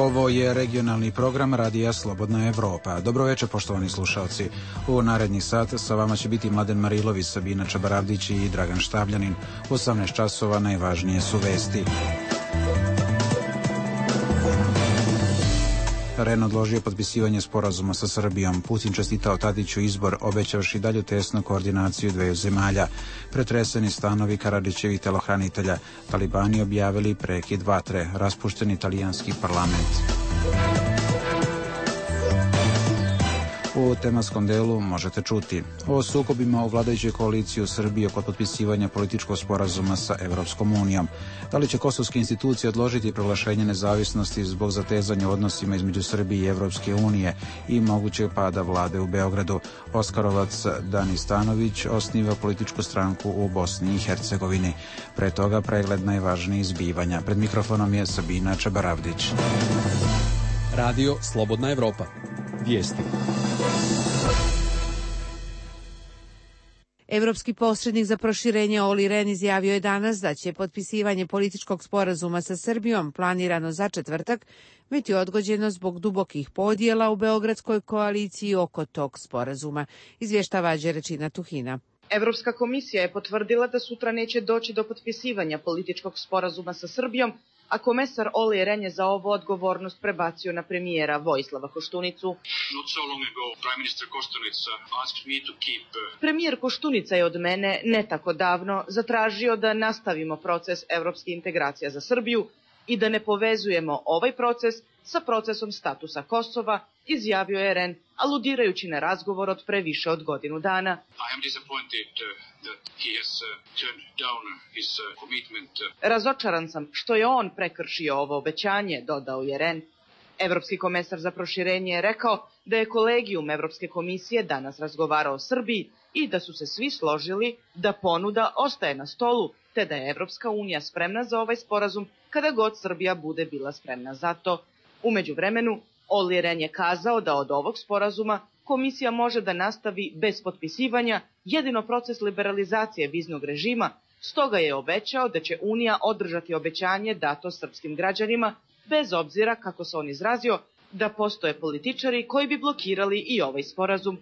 Ovo je regionalni program Radija Slobodna Evropa. Dobroveče, poštovani slušalci. U narednih sat sa vama će biti Mladen Marilović, Sabina Čabaravdić i Dragan Štabljanin. U 18 časova najvažnije su vesti. REN odložio potpisivanje sporazuma sa Srbijom. Putin čestitao Tadiću izbor, obećavši dalju tesnu koordinaciju dveju zemalja. Pretreseni stanovi Karadžićevih telohranitelja. Talibani objavili prekid vatre. Raspušten italijanski parlament. U tematskom delu možete čuti o sukobima u vladajućoj koaliciji u Srbiji oko potpisivanja političkog sporazuma sa Evropskom unijom. Da li će kosovske institucije odložiti proglašenje nezavisnosti zbog zatezanja u odnosima između Srbije i Evropske unije i mogućeg pada vlade u Beogradu? Oskarovac Dani Stanović osniva političku stranku u Bosni i Hercegovini. Pre toga pregled najvažnijih zbivanja. Pred mikrofonom je Sabina Čabaravdić. Radio Slobodna Evropa. Vijesti. Evropski posrednik za proširenje Olli Rehn izjavio je danas da će potpisivanje političkog sporazuma sa Srbijom planirano za četvrtak biti odgođeno zbog dubokih podjela u beogradskoj koaliciji oko tog sporazuma, izvještava Đerečina Tuhina. Evropska komisija je potvrdila da sutra neće doći do potpisivanja političkog sporazuma sa Srbijom, a komesar Olli Rehn je za ovu odgovornost prebacio na premijera Vojislava Koštunicu. Premijer Koštunica je od mene ne tako davno zatražio da nastavimo proces evropskih integracija za Srbiju i da ne povezujemo ovaj proces sa procesom statusa Kosova, izjavio je Rehn, aludirajući na razgovor od pre više od godinu dana. Razočaran sam što je on prekršio ovo obećanje, dodao je Rehn. Evropski komesar za proširenje je rekao da je kolegijum Evropske komisije danas razgovarao o Srbiji i da su se svi složili da ponuda ostaje na stolu, te da je Evropska unija spremna za ovaj sporazum kada god Srbija bude bila spremna za to. U međuvremenu, Olli Rehn je kazao da od ovog sporazuma komisija može da nastavi bez potpisivanja jedino proces liberalizacije viznog režima, stoga je obećao da će Unija održati obećanje dato srpskim građanima, bez obzira, kako se on izrazio, da postoje političari koji bi blokirali i ovaj sporazum.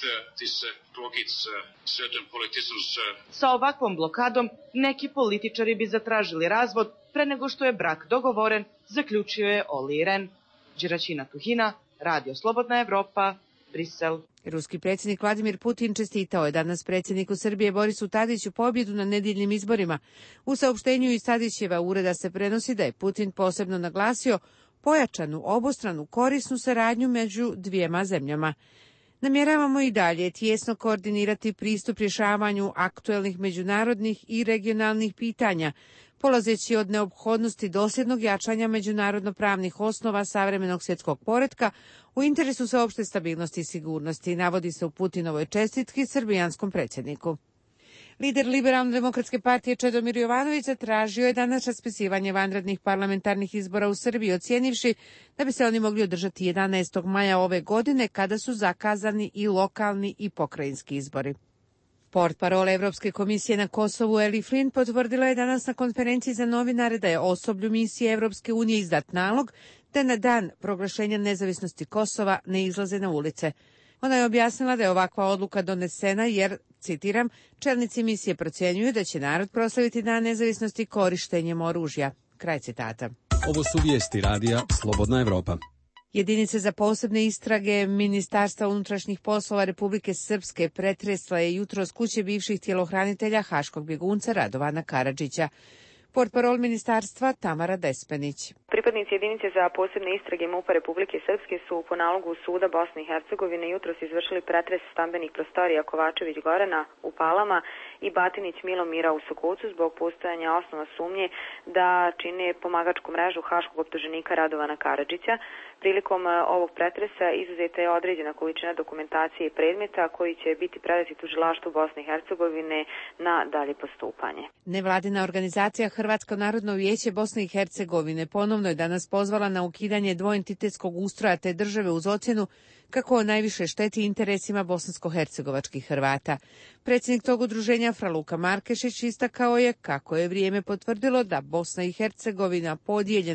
Sa ovakvom blokadom neki političari bi zatražili razvod pre nego što je brak dogovoren, zaključio je Olli Rehn. Đeraćina Tuhina, Radio Slobodna Evropa, Brisel. Ruski predsjednik Vladimir Putin čestitao je danas predsjedniku Srbije Borisu Tadiću pobjedu na nedeljnim izborima. U saopštenju iz Tadićeva ureda se prenosi da je Putin posebno naglasio pojačanu obostranu korisnu saradnju među dvijema zemljama. Namjeravamo i dalje tijesno koordinirati pristup rješavanju aktuelnih međunarodnih i regionalnih pitanja, polazeći od neophodnosti dosljednog jačanja međunarodno-pravnih osnova savremenog svjetskog poretka u interesu sveopšte stabilnosti i sigurnosti, navodi se u Putinovoj čestitki srbijanskom predsjedniku. Lider Liberalno-demokratske partije Čedomir Jovanović zatražio je danas raspisivanje vanrednih parlamentarnih izbora u Srbiji, ocijenivši da bi se oni mogli održati 11. maja ove godine, kada su zakazani i lokalni i pokrajinski izbori. Portparol Evropske komisije na Kosovu Eli Flynn potvrdila je danas na konferenciji za novinare da je osoblju misije Evropske unije izdat nalog da na dan proglašenja nezavisnosti Kosova ne izlaze na ulice. Ona je objasnila da je ovakva odluka donesena jer, citiram, čelnici misije procjenjuju da će narod proslaviti dan nezavisnosti korištenjem oružja. Kraj citata. Ovo su vijesti Radija Slobodna Evropa. Jedinice za posebne istrage Ministarstva unutrašnjih poslova Republike Srpske pretresla je jutros kuće bivših tjelohranitelja haškog bjegunca Radovana Karadžića. Portparol ministarstva Tamara Despenić. Pripadnici jedinice za posebne istrage MUP-a Republike Srpske su po nalogu suda Bosne i Hercegovine jutros izvršili pretres stambenih prostorija Kovačević Gorana u Palama i Batinić Milomira u Sokocu zbog postojanja osnova sumnje da čine pomagačku mrežu haškog optuženika Radovana Karadžića. Prilikom ovog pretresa izuzeta je određena količina dokumentacije i predmeta koji će biti predati tužilaštvu Bosne i Hercegovine na dalje postupanje. Nevladina organizacija Hrvatsko narodno vijeće Bosne i Hercegovine ponovno je danas pozvala na ukidanje dvoentitetskog ustroja te države uz ocjenu kako najviše šteti interesima bosansko-hercegovačkih Hrvata. Predsjednik tog udruženja Fraluka Markešić istakao je kako je vrijeme potvrdilo da Bosna i Hercegovina podijeljena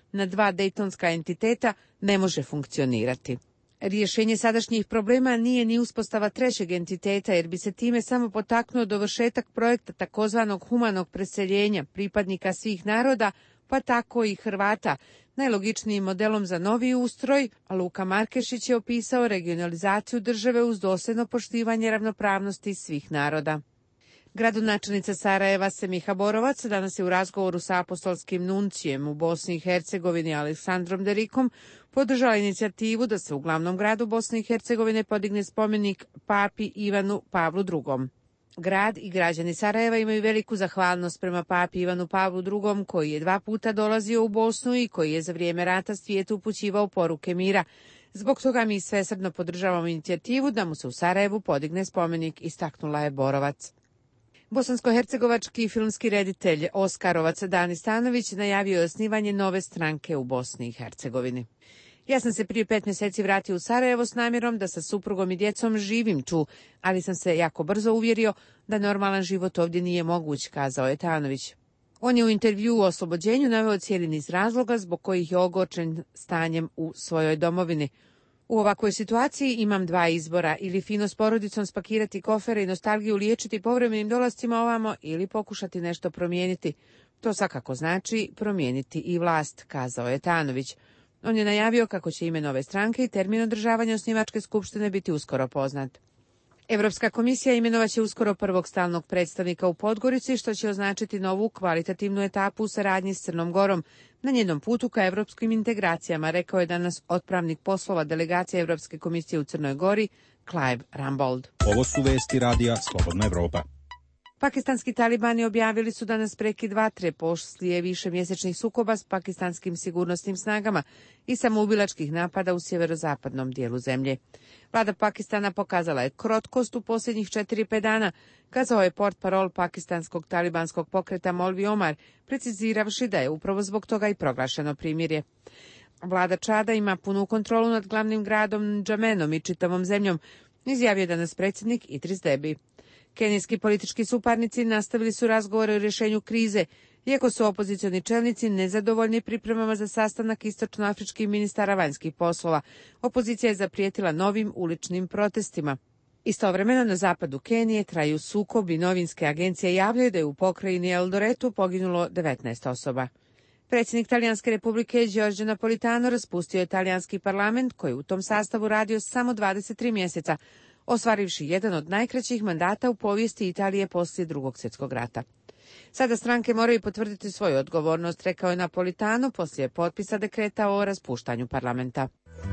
na dva dejtonska entiteta ne može funkcionirati. Rješenje sadašnjih problema nije ni uspostava trećeg entiteta, jer bi se time samo potaknuo dovršetak projekta takozvanog humanog preseljenja pripadnika svih naroda, pa tako i Hrvata. Najlogičnijim modelom za novi ustroj, Luka Markešić je opisao regionalizaciju države uz dosljedno poštivanje ravnopravnosti svih naroda. Gradonačelnica Sarajeva Semiha Borovac danas je u razgovoru sa apostolskim nuncijem u Bosni i Hercegovini Aleksandrom Derikom podržala inicijativu da se u glavnom gradu Bosne i Hercegovine podigne spomenik papi Ivanu Pavlu II. Grad i građani Sarajeva imaju veliku zahvalnost prema papi Ivanu Pavlu II, koji je 2 puta dolazio u Bosnu i koji je za vrijeme rata svijetu upućivao poruke mira. Zbog toga mi svesrdno podržavamo inicijativu da mu se u Sarajevu podigne spomenik, istaknula je Borovac. Bosansko-hercegovački filmski reditelj Oskarovac Dani Stanović najavio je osnivanje nove stranke u Bosni i Hercegovini. Ja sam se prije 5 mjeseci vratio u Sarajevo s namjerom da sa suprugom i djecom živim tu, ali sam se jako brzo uvjerio da normalan život ovdje nije moguć, kazao je Tanović. On je u intervjuu o oslobođenju naveo cijeli niz razloga zbog kojih je ogorčen stanjem u svojoj domovini. U ovakvoj situaciji imam 2 izbora, ili fino s porodicom spakirati kofere i nostalgiju liječiti povremenim dolascima ovamo ili pokušati nešto promijeniti. To svakako znači promijeniti i vlast, kazao je Tanović. On je najavio kako će ime nove stranke i termin održavanja osnivačke skupštine biti uskoro poznat. Europska komisija imenovaće uskoro prvog stalnog predstavnika u Podgorici, što će označiti novu kvalitativnu etapu u saradnji s Crnom Gorom na njenom putu ka europskim integracijama, rekao je danas otpravnik poslova delegacije Europske komisije u Crnoj Gori, Clive Rambold. Ovo su vesti radija Slobodna Evropa. Pakistanski talibani objavili su danas prekid vatre poslije višemjesečnih sukoba s pakistanskim sigurnosnim snagama i samoubilačkih napada u sjeverozapadnom dijelu zemlje. Vlada Pakistana pokazala je krotkost u posljednjih 4-5 dana, kazao je portparol pakistanskog talibanskog pokreta Molvi Omar, preciziravši da je upravo zbog toga i proglašeno primirje. Vlada Čada ima punu kontrolu nad glavnim gradom Džamenom i čitavom zemljom, izjavio je danas predsjednik Idris Deby. Kenijski politički suparnici nastavili su razgovore o rješenju krize, iako su opozicioni čelnici nezadovoljni pripremama za sastanak istočnoafričkih ministara vanjskih poslova. Opozicija je zaprijetila novim uličnim protestima. Istovremeno na zapadu Kenije traju sukobi, novinske agencije javljaju da je u pokrajini Eldoretu poginulo 19 osoba. Predsjednik Talijanske republike Giorgio Napolitano raspustio je talijanski parlament, koji u tom sastavu radio samo 23 mjeseca, ostvarivši jedan od najkraćih mandata u povijesti Italije poslije Drugog svjetskog rata. Sada stranke moraju potvrditi svoju odgovornost, rekao je Napolitano poslije potpisa dekreta o raspuštanju parlamenta.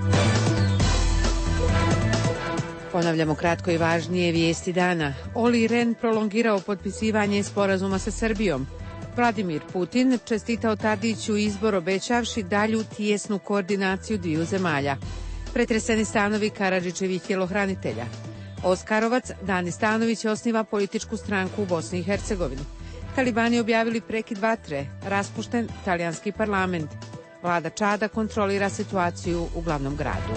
Ponavljamo kratko i važnije vijesti dana. Olli Rehn prolongirao potpisivanje sporazuma sa Srbijom. Vladimir Putin čestitao Tadiću izbor, obećavši dalju tijesnu koordinaciju dviju zemalja. Pretreseni stanovi Karadžićevih tjelohranitelja. Oskarovac Dani Stanović osniva političku stranku u Bosni i Hercegovini. Talibani objavili prekid vatre, raspušten talijanski parlament. Vlada Čada kontrolira situaciju u glavnom gradu.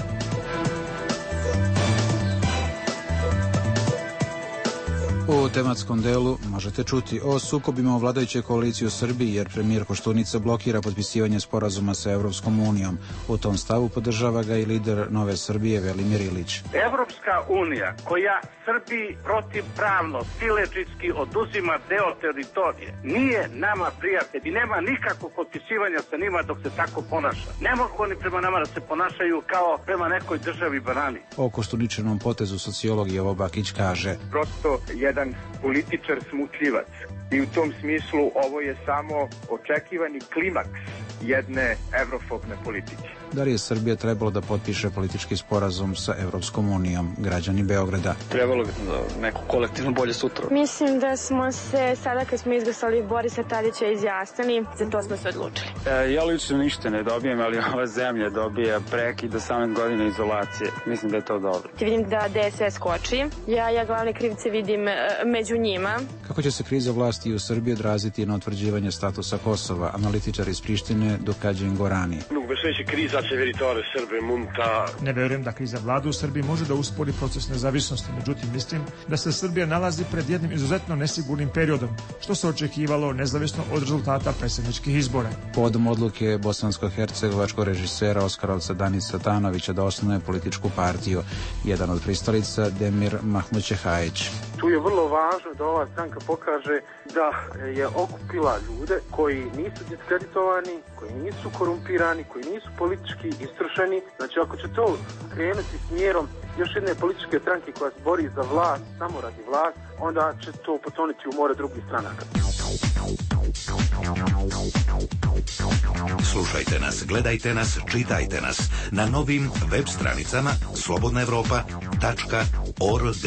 U tematskom delu možete čuti o sukobima u vladajućoj koaliciji u Srbiji, jer premijer Koštunica blokira potpisivanje sporazuma sa Evropskom unijom. U tom stavu podržava ga i lider Nove Srbije Velimir Ilić. Evropska unija koja Srbiji protivpravno, siledžijski oduzima deo teritorije, nije nama prijatelj i nema nikakvog potpisivanja sa njima dok se tako ponaša. Ne mogu oni prema nama da se ponašaju kao prema nekoj državi banani. O Koštuničinom potezu sociolog Jovo Bakić kaže: prosto jedan političar smutljivac i u tom smislu ovo je samo očekivani klimaks jedne evrofobne politike. Da li je Srbija trebalo da potpiše politički sporazum sa Evropskom unijom? Građani Beograda. Trebalo bi neko kolektivno bolje sutra. Mislim da smo se sada kad smo izglasali Borisa Tadića izjasnili, za to smo se odlučili. Ja lično ništa ne dobijem, ali ova zemlja dobija prekid 18 godina izolacije. Mislim da je to dobro. Vidim da DSS koči. Ja glavne krivce vidim među njima. Kako će se kriza vlasti u Srbiji odraziti na utvrđivanje statusa Kosova? Analitičar iz Prištine Skupštine Dukađin Gorani. Ne verujem da kriza vlada u Srbiji može da uspori proces nezavisnosti, međutim mislim da se Srbija nalazi pred jednim izuzetno nesigurnim periodom, što se očekivalo nezavisno od rezultata predsjedničkih izbora. Povodom odluke bosansko-hercegovačkog režisera Oskarovca Danisa Tanovića da osnuje političku partiju, jedan od pristalica Demir Mahmućehajić. Tu je vrlo važno da ova stranka pokaže da je okupila ljude koji nisu diskreditovani, koji nisu korumpirani, koji nisu politički istršeni. Znači ako će to krenuti smjerom još jedne političke stranke koja se bori za vlast, samo radi vlast, onda će to potoniti u more drugih stranaka. Slušajte nas, gledajte nas, čitajte nas na novim web stranicama slobodnaevropa.org.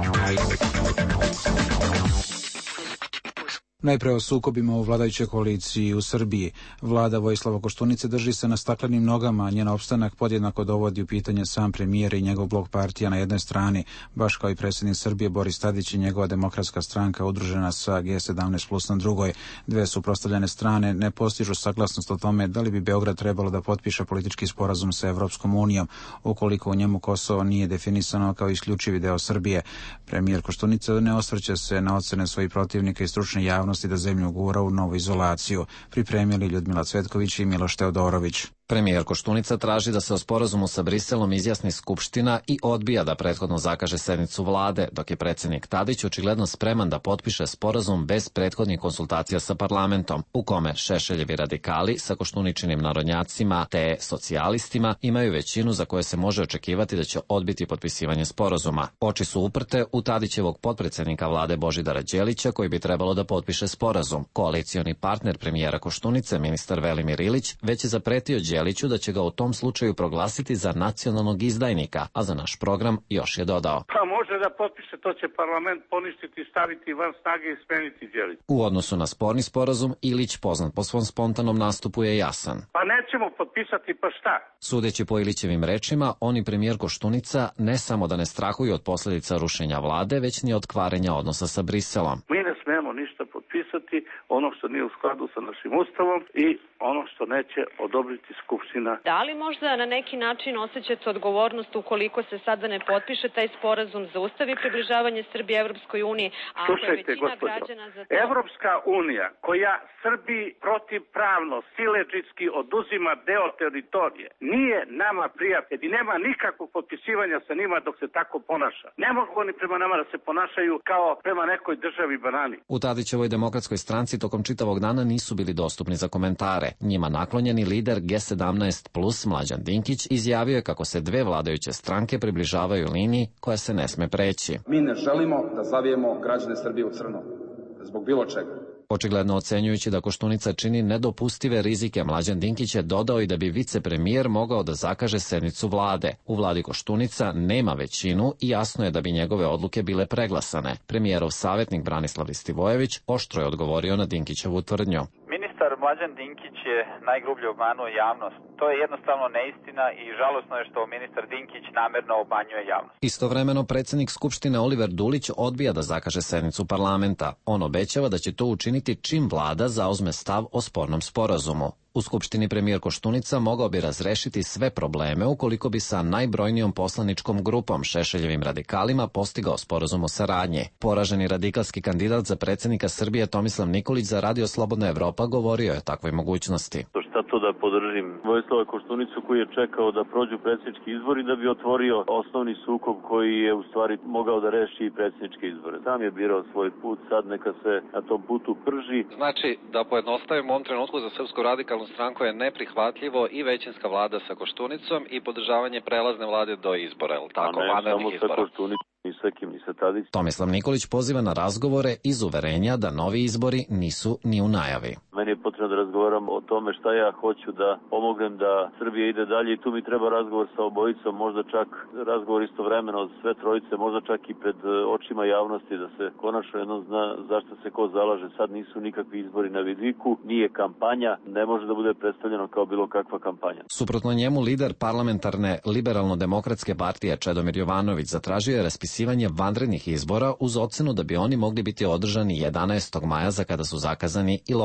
Najpre o sukobima u vladajućoj koaliciji u Srbiji. Vlada Vojislava Koštunice drži se na staklenim nogama, a njen opstanak podjednako dovodi u pitanje sam premijer i njegov blok partija na jednoj strani, baš kao i predsjednik Srbije Boris Tadić i njegova Demokratska stranka udružena sa G17 plus na drugoj. Dve suprotstavljene strane ne postižu saglasnost o tome da li bi Beograd trebalo da potpiše politički sporazum sa Evropskom unijom, ukoliko u njemu Kosovo nije definisano kao isključivi deo Srbije. Premijer Koštunica ne osvrće se na ocene svojih protivnika i stručne javnosti da zemlju gura u novu izolaciju. Pripremili Ljudmila Cvetković i Miloš Teodorović. Premijer Koštunica traži da se o sporazumu sa Briselom izjasni Skupština i odbija da prethodno zakaže sednicu vlade, dok je predsjednik Tadić očigledno spreman da potpiše sporazum bez prethodnih konsultacija sa parlamentom, u kome Šešeljevi radikali sa Koštuničinim narodnjacima te socijalistima imaju većinu za koje se može očekivati da će odbiti potpisivanje sporazuma. Oči su uprte u Tadićevog potpredsjednika vlade Božidara Đelića, koji bi trebalo da potpiše sporazum. Koalicioni partner premijera Koštunice, ministar Velimir Ilić, već je zapretio Đeliću da će ga u tom slučaju proglasiti za nacionalnog izdajnika, a za naš program još je dodao: Pa može da potpiše, to će parlament poništiti, staviti van snage i smeniti Đelić. U odnosu na sporni sporazum, Ilić, poznat po svom spontanom nastupu, je jasan. Pa nećemo potpisati, pa šta? Sudeći po Ilićevim rečima, on i premijer Koštunica ne samo da ne strahuju od posljedica rušenja vlade, već ni od kvarenja odnosa sa Briselom. Mi ne smemo ništa potpisati, ono što nije u skladu sa našim ustavom i ono što neće odobriti Skupština. Da li možda na neki način osjećate odgovornost ukoliko se sada ne potpiše taj sporazum, zaustavi približavanje Srbije Evropskoj uniji, a ako je većina građana za to? Evropska unija koja Srbiji protivpravno, siledžijski oduzima deo teritorije, nije nama prijatelj i nema nikakvog potpisivanja sa njima dok se tako ponaša. Ne mogu oni prema nama da se ponašaju kao prema nekoj državi banani. U Tadićevoj Demokratskoj stranci tokom čitavog dana nisu bili dostupni za komentare. Njima naklonjeni lider G17 plus Mlađan Dinkić izjavio je kako se dve vladajuće stranke približavaju liniji koja se ne sme preći. Mi ne želimo da zavijemo građane Srbije u crno, zbog bilo čega. Očigledno ocenjujući da Koštunica čini nedopustive rizike, Mlađan Dinkić je dodao i da bi vicepremijer mogao da zakaže sednicu vlade. U vladi Koštunica nema većinu i jasno je da bi njegove odluke bile preglasane. Premijerov savjetnik Branislav Istivojević oštro je odgovorio na Dinkićevu tvrdnju. Ministar Mlađan Dinkić je najgrublje obmanuo javnost. To je jednostavno neistina i žalosno je što ministar Dinkić namerno obmanjuje javnost. Istovremeno predsjednik Skupštine Oliver Dulić odbija da zakaže sednicu parlamenta. On obećava da će to učiniti čim vlada zauzme stav o spornom sporazumu. U Skupštini premijer Koštunica mogao bi razrešiti sve probleme ukoliko bi sa najbrojnijom poslaničkom grupom Šešeljevim radikalima postigao sporazum o saradnji. Poraženi radikalski kandidat za predsjednika Srbije Tomislav Nikolić za Radio Slobodna Evropa govorio je o takvoj mogućnosti. Šta to da podržim Vojislava Koštunicu koji je čekao da prođu predsjednički izbori da bi otvorio osnovni sukob koji je u stvari mogao da reši i predsjedničke izbore. Sam je birao svoj put, sad neka se na tom putu prži. Znači, da pojednostavimo u ovom trenutku za Srpsku radikalnu stranku je neprihvatljivo i većinska vlada sa Koštunicom i podržavanje prelazne vlade do izbora, je li tako? A ne samo sa Koštunicom, ni sa kim, ni sa Tadić. Tomislav Nikolić poziva na razgovore iz uverenja da novi izbori nisu ni u najavi. Meni je potrebno da razgovaram o tome šta ja hoću da pomognem da Srbija ide dalje i tu mi treba razgovor sa obojicom, možda čak razgovor istovremeno od sve trojice, možda čak i pred očima javnosti da se konačno jednom zna zašto se ko zalaže. Sad nisu nikakvi izbori na vidiku, nije kampanja, ne može da bude predstavljeno kao bilo kakva kampanja. Suprotno njemu lider parlamentarne liberalno-demokratske partije Čedomir Jovanović zatražio je raspisivanje vanrednih izbora uz ocenu da bi oni mogli biti održani 11. maja za kada su zakazani i lokalni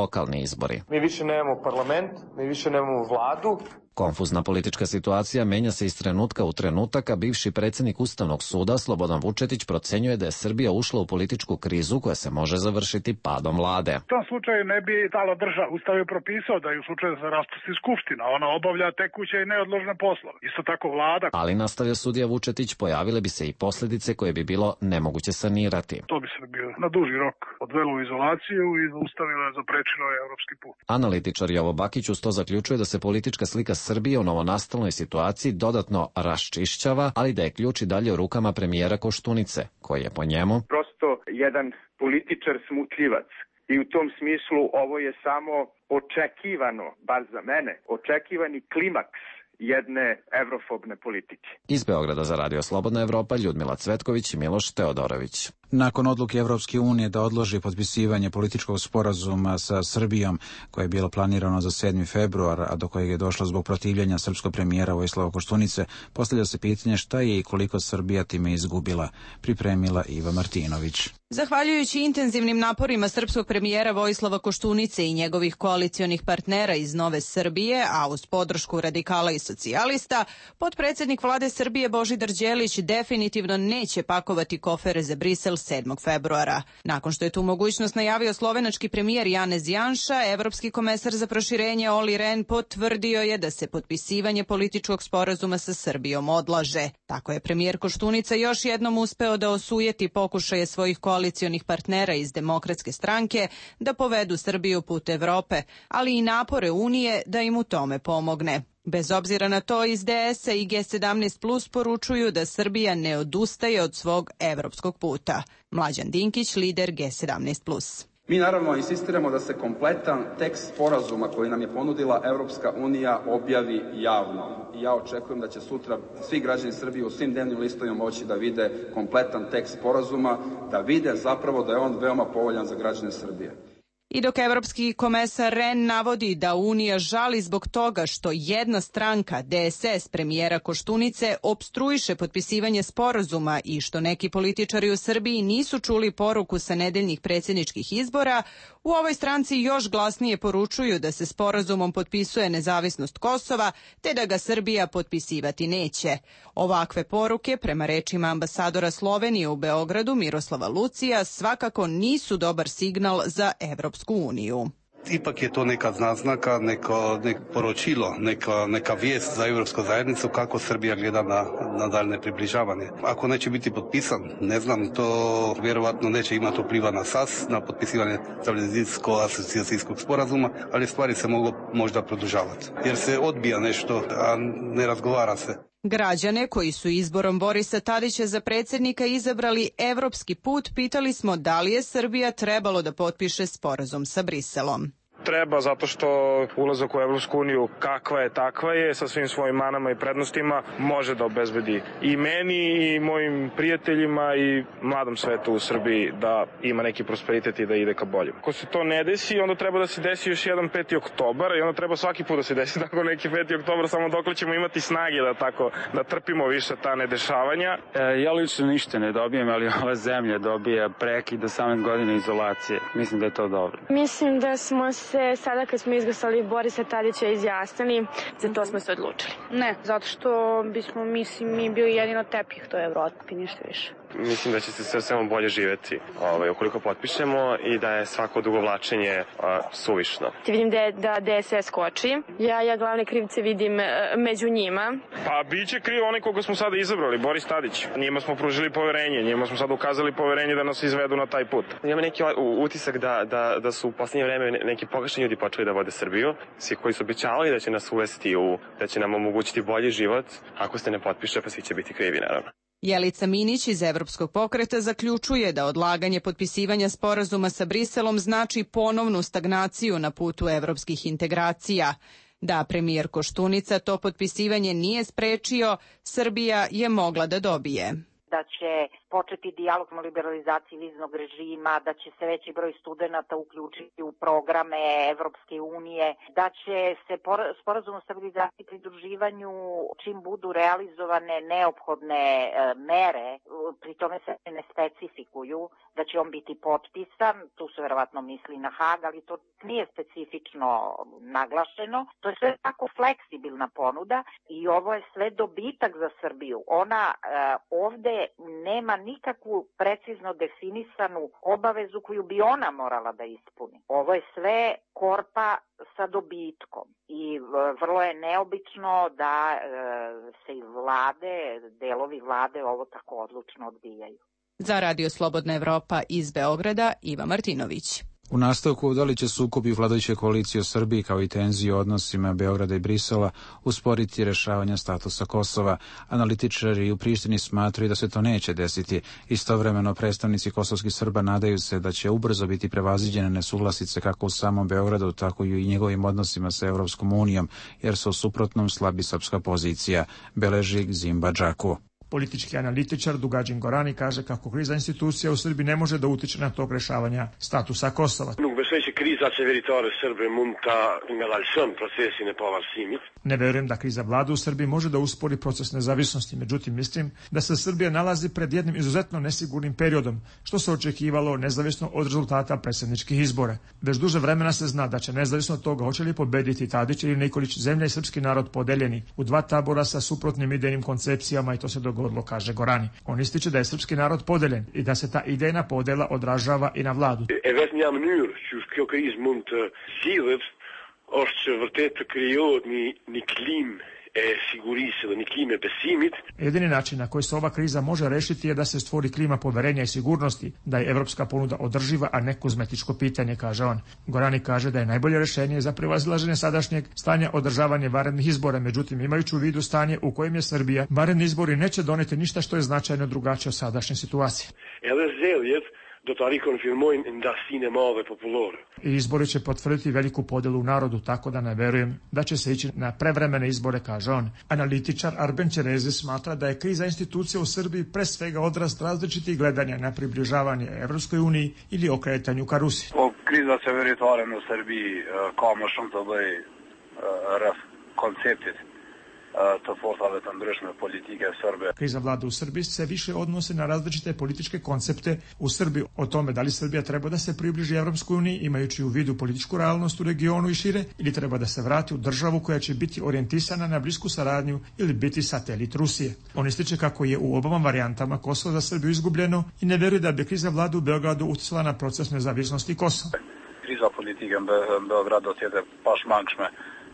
izbori. Mi više nemamo parlament, mi više nemamo vladu. Konfuzna politička situacija menja se iz trenutka u trenutak, a bivši predsjednik Ustavnog suda Slobodan Vučetić procenjuje da je Srbija ušla u političku krizu koja se može završiti padom vlade. U tom slučaju ne bi tala država. Ustav je propisao da je u slučaju da se raspusti skupština, ona obavlja tekuće i neodložne poslove. Isto tako vlada. Ali, nastavlja sudija Vučetić, pojavile bi se i posljedice koje bi bilo nemoguće sanirati. To bi Srbiju na duži rok odvelo u izolaciju i zaustavilo je, zaprečilo je evropski put. Analitičar Jovo Bakić uz to zaključuje da se politička slika Srbije u novonastalnoj situaciji dodatno raščišćava, ali da je ključ i dalje u rukama premijera Koštunice, koji je po njemu prosto jedan političar smutljivac. I u tom smislu ovo je samo očekivano, bar za mene, očekivani klimaks jedne evrofobne politike. Iz Beograda za Radio Slobodna Evropa Ljudmila Cvetković i Miloš Teodorović. Nakon odluke Evropske unije da odloži potpisivanje političkog sporazuma sa Srbijom, koje je bilo planirano za 7. februar, a do kojeg je došlo zbog protivljenja srpskog premijera Vojislava Koštunice, postavlja se pitanje šta je i koliko Srbija time izgubila, pripremila Iva Martinović. Zahvaljujući intenzivnim naporima srpskog premijera Vojislava Koštunice i njegovih koalicionih partnera iz Nove Srbije, a uz podršku radikala i socijalista, potpredsjednik vlade Srbije Božidar Đelić definitivno neće pakovati kofere za Brisel 7. februara. Nakon što je tu mogućnost najavio slovenački premijer Janez Janša, evropski komesar za proširenje Olli Rehn potvrdio je da se potpisivanje političkog sporazuma sa Srbijom odlaže. Tako je premijer Koštunica još jednom uspeo da osujeti pokušaje svojih koalicionih partnera iz Demokratske stranke da povedu Srbiju put Evrope, ali i napore Unije da im u tome pomogne. Bez obzira na to, iz DS-a i G17 poručuju da Srbija ne odustaje od svog evropskog puta. Mlađan Dinkić, lider G17 +. Mi naravno insistiramo da se kompletan tekst sporazuma koji nam je ponudila Evropska unija objavi javno. I ja očekujem da će sutra svi građani Srbije u svim dnevnim listovima moći da vide kompletan tekst sporazuma, da vide zapravo da je on veoma povoljan za građane Srbije. I dok evropski komesar Rehn navodi da Unija žali zbog toga što jedna stranka, DSS premijera Koštunice, opstruiše potpisivanje sporazuma i što neki političari u Srbiji nisu čuli poruku sa nedeljnih predsjedničkih izbora, u ovoj stranci još glasnije poručuju da se sporazumom potpisuje nezavisnost Kosova, te da ga Srbija potpisivati neće. Ovakve poruke, prema rečima ambasadora Slovenije u Beogradu Miroslava Lucija, svakako nisu dobar signal za Evropsku uniju. Ipak je to neka naznaka, neko poročilo, neka vijest za Evropsku zajednicu kako Srbija gleda na daljne približavanje. Ako neće biti potpisan, ne znam, to vjerovatno neće imati vpliva na SAS, na potpisivanje stabilizacijsko-asocijacijskog sporazuma, ali stvari se mogu možda produžavati. Jer se odbija nešto, a ne razgovara se. Građane koji su izborom Borisa Tadića za predsjednika izabrali evropski put, pitali smo da li je Srbija trebalo da potpiše sporazum sa Briselom. Treba, zato što ulazak u Evropsku uniju kakva je takva je, sa svim svojim manama i prednostima, može da obezbedi i meni i mojim prijateljima i mladom svetu u Srbiji da ima neki prosperitet i da ide ka boljem. Ako se to ne desi, onda treba da se desi još jedan 5. oktobar i onda treba svaki put da se desi tako neki 5. oktobar, samo dokle ćemo imati snage da trpimo više ta nedešavanja. Ja lično ništa ne dobijem, ali ova zemlja dobija prekid do 18 godina izolacije. Mislim da je to dobro. Mislim da smo se sada kad smo izglasali Borisa Tadića izjasnili, za to smo se odlučili. Ne, zato što bismo mi bili jedino tepih to je Evropi, ništa više. Mislim da će se sve samo bolje živeti ukoliko potpišemo i da je svako odugovlačenje suvišno. Vidim da DSS koči. Ja glavne krivice vidim među njima. Pa biće kriv onaj koga smo sada izabrali, Boris Tadić. Njima smo pružili poverenje, njima smo sada ukazali poverenje da nas izvedu na taj put. Imam neki utisak da su u posljednje vreme neki pogrešni ljudi počeli da vode Srbiju. Svi koji su obećavali da će nas uvesti da će nam omogućiti bolji život. Ako se ne potpiše, pa svi će biti krivi, naravno. Jelica Minić iz Evropskog pokreta zaključuje da odlaganje potpisivanja sporazuma sa Briselom znači ponovnu stagnaciju na putu evropskih integracija. Da premijer Koštunica to potpisivanje nije sprečio, Srbija je mogla da dobije. da će početi dijalog o liberalizaciji viznog režima, da će se veći broj studenata uključiti u programe Evropske unije, da će se sporazum o stabilizaciji i pridruživanju, čim budu realizovane neophodne mere, pri tome se ne specifikuju, da će on biti potpisan, tu se verovatno misli na Hag, ali to nije specifično naglašeno. To je sve tako fleksibilna ponuda i ovo je sve dobitak za Srbiju. Ona ovde nema nikakvu precizno definisanu obavezu koju bi ona morala da ispuni. Ovo je sve korpa sa dobitkom i vrlo je neobično da se iz vlade, delovi vlade ovo tako odlučno odbijaju. Za Radio Slobodna Evropa iz Beograda, Iva Martinović. U nastavku, da li će sukobi vladajuće koalicije u Srbiji kao i tenzije u odnosima Beograda i Brisela usporiti rešavanje statusa Kosova? Analitičari u Prištini smatraju da se to neće desiti. Istovremeno, predstavnici kosovskih Srba nadaju se da će ubrzo biti prevaziđene nesuglasice kako u samom Beogradu, tako i njegovim odnosima sa Evropskom unijom, jer su u suprotnom slabi srpska pozicija, beleži Zimba Džaku. Politički analitičar Dugađin Gorani kaže kako kriza institucija u Srbiji ne može da utiče na tog rešavanja statusa Kosova. Ne verujem da kriza vlade u Srbiji može da uspori proces nezavisnosti, međutim mislim da se Srbija nalazi pred jednim izuzetno nesigurnim periodom, što se očekivalo nezavisno od rezultata predsjedničkih izbora. Već duže vremena se zna da će nezavisno od toga hoće li pobediti Tadić ili Nikolić zemlja i srpski narod podeljeni u dva tabora sa suprotnim idejnim koncepcijama i to se dogodilo, kaže Gorani. On ističe da je srpski narod podeljen i da se ta idejna podela odražava i na vladu. Jedini način na koji se ova kriza može rešiti je da se stvori klima poverenja i sigurnosti, da je evropska ponuda održiva, a ne kozmetičko pitanje, kaže on. Gorani kaže da je najbolje rešenje za prevazilaženje sadašnjeg stanja održavanje vanrednih izbora, međutim imajući u vidu stanje u kojem je Srbija, vanredni izbori neće doneti ništa što je značajno drugačije od sadašnje situacije. I izbori će potvrditi veliku podelu u narodu, tako da ne verujem da će se ići na prevremene izbore, kaže on. Analitičar Arben Ćerezi smatra da je kriza institucija u Srbiji pre svega odraz različitih gledanja na približavanje Evropskoj uniji ili okretanju ka Rusiji. Kriza se verjetno u Srbiji kao shumë të bëj rreth konceptit të forcave të ndryshme politike srbe. Kriza vlade u Srbiji se više odnose na različite političke koncepte u Srbiji, o tome da li Srbija treba da se približi Evropskoj uniji imajući u vidu političku realnost u regionu i šire, ili treba da se vrati u državu koja će biti orijentisana na blisku saradnju ili biti satelit Rusije. On ističe kako je u obama varijantama Kosovo za Srbiju izgubljeno i ne veruje da bi kriza vlade u Beogradu uticala na proces nezavisnosti Kosova. Kriza politike në Beograd do të jetë pashmangshme.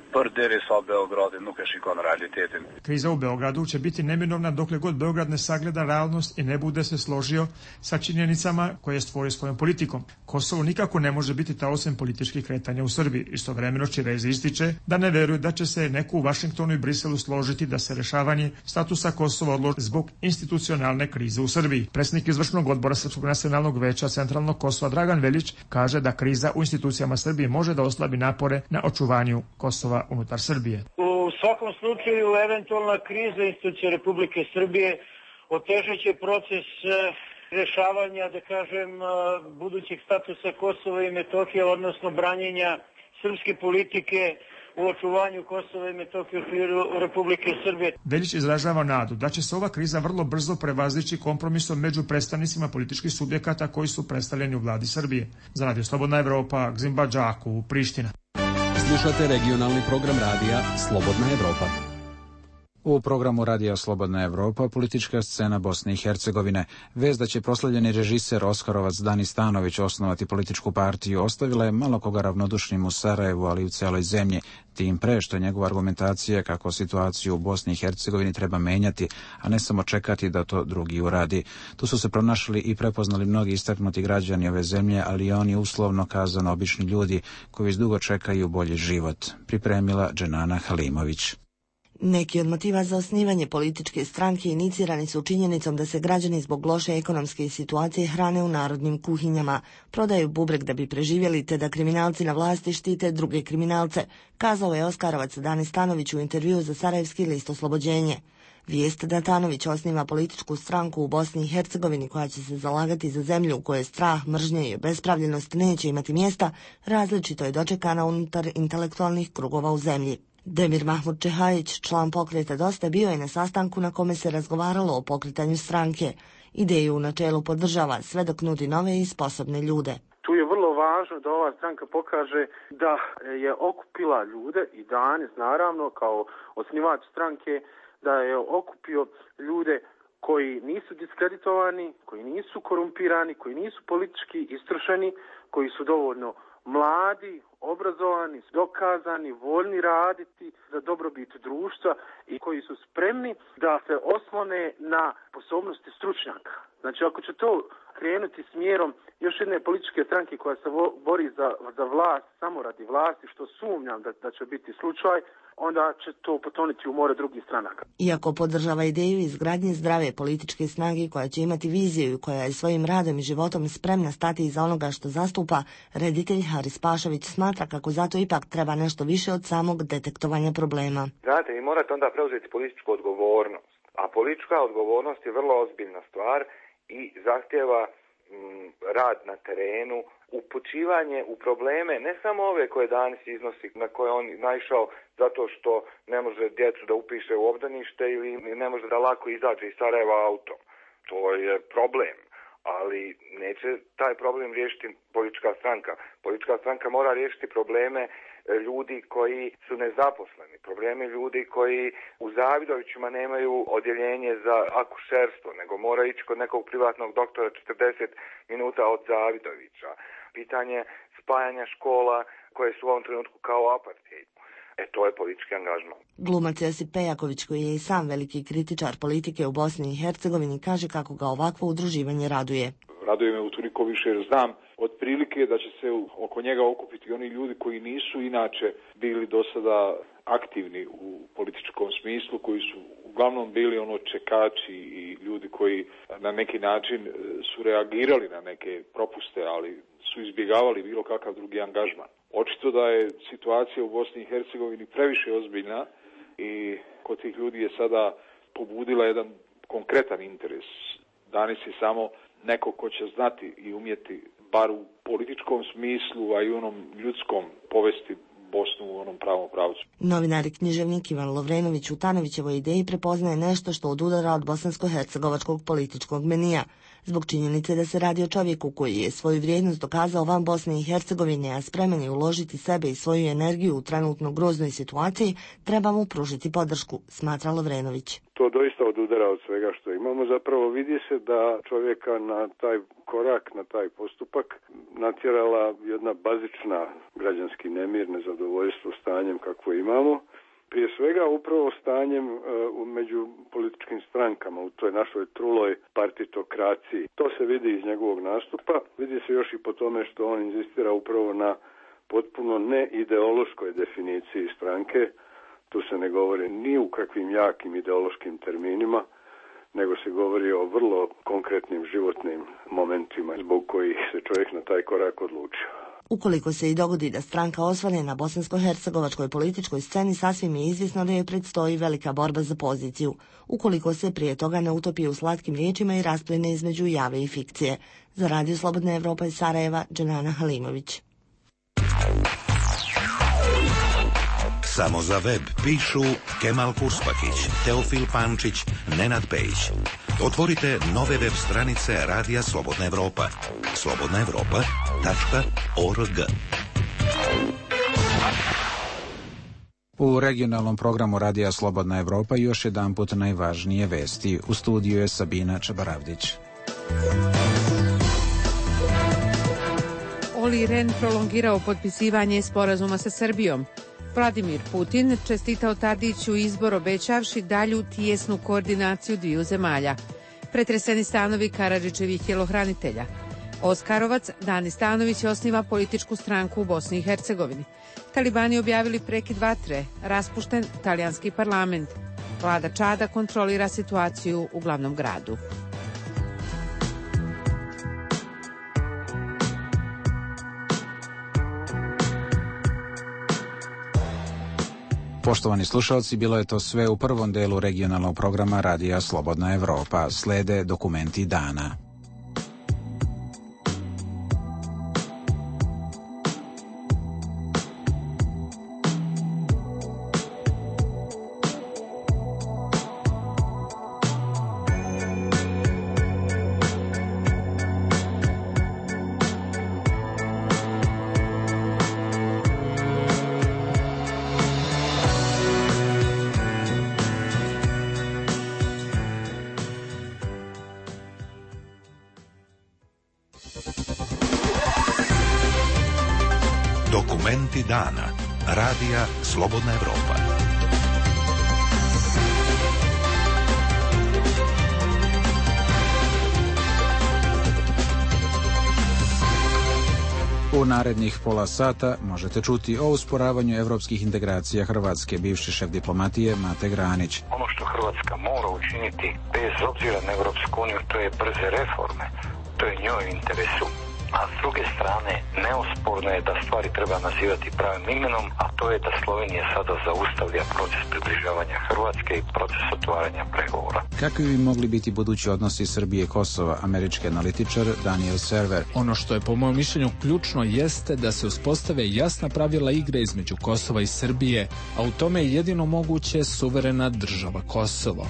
Kriza u Beogradu će biti neminovna dokle god Beograd ne sagleda realnost i ne bude se složio sa činjenicama koje je stvorio svojom politikom. Kosovo nikako ne može biti taocem političkih kretanja u Srbiji. Istovremeno Ćirezi ističe da ne veruje da će se neko u Vašingtonu i Briselu složiti da se rešavanje statusa Kosova odloži zbog institucionalne krize u Srbiji. Predsjednik izvršnog odbora Srpskog nacionalnog veća Centralnog Kosova Dragan Veljić kaže da kriza u institucijama Srbije može da oslabi napore na očuvanju Kosova unutar Srbije. U svakom slučaju, eventualna kriza institucija Republike Srbije otežat će proces rešavanja, da kažem, budućeg statusa Kosova i Metohije, odnosno branjenja srpske politike u očuvanju Kosova i Metohije u okviru Republike Srbije. Veljić izražava nadu da će se ova kriza vrlo brzo prevazići kompromisom među predstavnicima političkih subjekata koji su predstavljeni u vladi Srbije. Za Radio Slobodna Evropa, Zimba Džaku, Priština. Slušate regionalni program radija Slobodna Evropa. U programu Radija Slobodna Evropa politička scena Bosne i Hercegovine. Vest da će proslavljeni režiser Oskarovac Dani Stanović osnovati političku partiju ostavila je malo koga ravnodušnim u Sarajevu, ali i u celoj zemlji. Tim pre što je njegova argumentacija kako situaciju u Bosni i Hercegovini treba menjati, a ne samo čekati da to drugi uradi. Tu su se pronašli i prepoznali mnogi istaknuti građani ove zemlje, ali i oni uslovno kazano obični ljudi koji već dugo čekaju bolji život. Pripremila Dženana Halimović. Neki od motiva za osnivanje političke stranke inicirani su činjenicom da se građani zbog loše ekonomske situacije hrane u narodnim kuhinjama, prodaju bubreg da bi preživjeli te da kriminalci na vlasti štite druge kriminalce, kazao je Oskarovac Dani Stanović u intervjuu za Sarajevski list Oslobođenje. Vijest da Tanović osniva političku stranku u Bosni i Hercegovini koja će se zalagati za zemlju u kojoj strah, mržnja i obespravljenost neće imati mjesta, različito je dočekana unutar intelektualnih krugova u zemlji. Demir Mahmud Čehajić, član pokreta Dosta, bio je na sastanku na kome se razgovaralo o pokretanju stranke. Ideju u načelu podržava sve dok nudi nove i sposobne ljude. Tu je vrlo važno da ova stranka pokaže da je okupila ljude i danas naravno kao osnivač stranke da je okupio ljude koji nisu diskreditovani, koji nisu korumpirani, koji nisu politički istrošeni, koji su dovoljno mladi, obrazovani, dokazani, voljni raditi za dobrobit društva i koji su spremni da se oslone na sposobnosti stručnjaka. Znači, ako će to krenuti smjerom još jedne političke stranke koja se bori za vlast samo radi vlasti, što sumnjam da će biti slučaj, onda će to potoniti u more drugih stranaka. Iako podržava ideju izgradnje zdrave političke snage koja će imati viziju i koja je svojim radom i životom spremna stati iza onoga što zastupa, reditelj Haris Pašović smatra kako zato ipak treba nešto više od samog detektovanja problema. Znate, vi morate onda preuzeti političku odgovornost, a politička odgovornost je vrlo ozbiljna stvar i zahtjeva rad na terenu, upućivanje u probleme, ne samo ove koje danas iznosi, na koje on naišao zato što ne može djecu da upiše u obdanište ili ne može da lako izađe iz Sarajeva autom. To je problem, ali neće taj problem riješiti politička stranka. Politička stranka mora riješiti probleme ljudi koji su nezaposleni, problemi ljudi koji u Zavidovićima nemaju odjeljenje za akušerstvo, nego mora ići kod nekog privatnog doktora 40 minuta od Zavidovića. Pitanje spajanja škola koje su u ovom trenutku kao apartheid. To je politički angažman. Glumac Josip Pejaković, koji je i sam veliki kritičar politike u Bosni i Hercegovini, kaže kako ga ovakvo udruživanje raduje. Raduje me utoliko više jer znam otprilike da će se oko njega okupiti oni ljudi koji nisu inače bili do sada aktivni u političkom smislu, koji su uglavnom bili čekači i ljudi koji na neki način su reagirali na neke propuste, ali su izbjegavali bilo kakav drugi angažman. Očito da je situacija u Bosni i Hercegovini previše ozbiljna i kod tih ljudi je sada pobudila jedan konkretan interes. Danas je samo neko ko će znati i umjeti bar u političkom smislu, a i u onom ljudskom povesti Bosnu u onom pravom pravcu. Novinar i književnik Ivan Lovrenović u Tanovićevoj ideji prepoznaje nešto što odudara od bosansko-hercegovačkog političkog menija. Zbog činjenice da se radi o čovjeku koji je svoju vrijednost dokazao van Bosne i Hercegovine, a spreman je uložiti sebe i svoju energiju u trenutno groznoj situaciji, treba mu pružiti podršku, smatra Lovrenović. To doista odudara od svega što imamo. Zapravo vidi se da čovjeka na taj korak, na taj postupak natjerala jedna bazična građanski nemir, nezadovoljstvo stanjem kakvo imamo. Prije svega upravo stanjem među političkim strankama u toj našoj truloj partitokraciji. To se vidi iz njegovog nastupa, vidi se još i po tome što on inzistira upravo na potpuno neideološkoj definiciji stranke. Tu se ne govori ni u kakvim jakim ideološkim terminima, nego se govori o vrlo konkretnim životnim momentima zbog kojih se čovjek na taj korak odlučio. Ukoliko se i dogodi da stranka osvane na bosansko-hercegovačkoj političkoj sceni, sasvim je izvjesno da joj predstoji velika borba za poziciju. Ukoliko se prije toga ne utopi u slatkim riječima i raspline između jave i fikcije. Za Radio Slobodna Evropa iz Sarajeva, Dženana Halimović. Samo za web pišu Kemal Kurspakić, Teofil Pančić, Nenad Pejić. Otvorite nove web stranice Radija Slobodna Evropa. slobodnaevropa.org. U regionalnom programu Radija Slobodna Evropa još jedanput najvažnije vesti. U studiju je Sabina Čabaravdić. Oli Ren prolongirao potpisivanje sporazuma sa Srbijom. Vladimir Putin čestitao Tadiću izbor obećavši dalju tijesnu koordinaciju dviju zemalja. Pretreseni stanovi Karadžićevih tjelohranitelja. Oskarovac Dani Stanović osniva političku stranku u Bosni i Hercegovini. Talibani objavili prekid vatre, raspušten talijanski parlament. Vlada Čada kontrolira situaciju u glavnom gradu. Poštovani slušalci, bilo je to sve u prvom delu regionalnog programa Radija Slobodna Evropa. Slede dokumenti dana. Dokumenti dana. Radija Slobodna Evropa. U narednih pola sata možete čuti o usporavanju evropskih integracija Hrvatske, bivši šef diplomatije Mate Granić. Ono što Hrvatska mora učiniti bez obzira na Evropsku uniju, to je brze reforme, to je njoj u interesu. A s druge strane, neosporno je da stvari treba nazivati pravim imenom, a to je da Slovenija sada zaustavlja proces približavanja Hrvatske i proces otvaranja pregovora. Kakvi bi mogli biti budući odnosi Srbije i Kosova, američki analitičar Daniel Server? Ono što je po mom mišljenju ključno jeste da se uspostave jasna pravila igre između Kosova i Srbije, a u tome je jedino moguće suverena država Kosovo.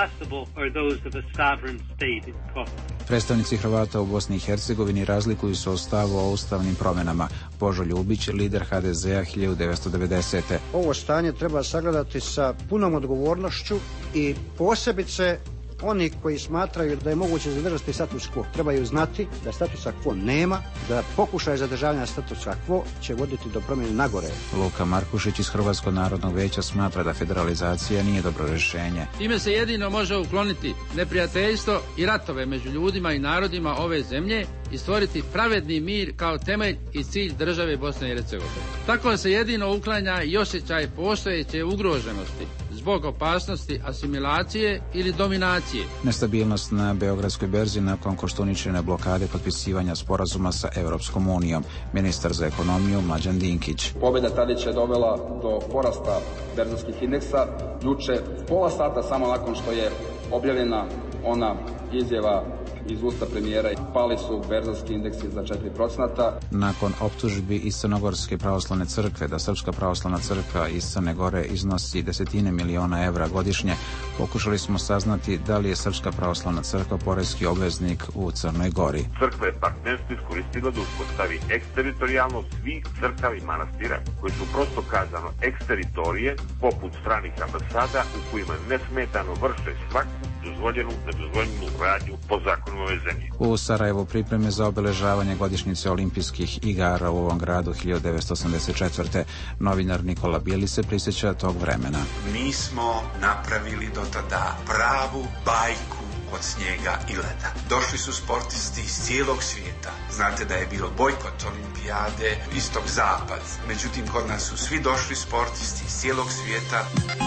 Predstavnici Hrvata u Bosni i Hercegovini razlikuju se o stavu o ustavnim promjenama. Božo Ljubić, lider HDZ-a 1990. Ovo stanje treba sagledati sa punom odgovornošću i posebice oni koji smatraju da je moguće zadržati status quo trebaju znati da statusa quo nema, da pokušaj zadržavanja statusa quo će voditi do promjene nagore. Luka Markušić iz Hrvatskog narodnog veća smatra da federalizacija nije dobro rješenje. Time se jedino može ukloniti neprijateljstvo i ratove među ljudima i narodima ove zemlje i stvoriti pravedni mir kao temelj i cilj države Bosne i Hercegovine. Tako se jedino uklanja i osjećaj postojeće ugroženosti zbog opasnosti asimilacije ili dominacije. Nestabilnost na Beogradskoj berzi nakon Koštuničine blokade potpisivanja sporazuma sa Evropskom unijom. Ministar za ekonomiju Mlađan Dinkić. Pobjeda Tadića je dovela do porasta berzovskih indeksa. Juče, pola sata samo nakon što je objavljena ona izjava iz usta premijera, pali su berzovski indeksi za 4%. Nakon optužbi iz Crnogorske pravoslavne crkve da Srpska pravoslavna crkva iz Crne Gore iznosi desetine miliona evra godišnje, pokušali smo saznati da li je Srpska pravoslavna crkva poreski obveznik u Crnoj Gori. Crkva je partnerstvo iskoristila da uspostavi eksteritorijalnost svih crkava i manastira koji su prosto kazano eksteritorije poput stranih ambasada u kojima nesmetano vrše svaku dozvoljenu radnju po zakonu ove zemlje. U Sarajevu pripreme za obeležavanje godišnjice olimpijskih igara u ovom gradu 1984. Novinar Nikola Bijeli se prisjeća tog vremena. Mi smo napravili do tada pravu bajku od snijega i leda. Došli su sportisti iz cijelog svijeta. Znate da je bilo bojkot olimpijade istok-zapad. Međutim, kod nas su svi došli sportisti iz cijelog svijeta.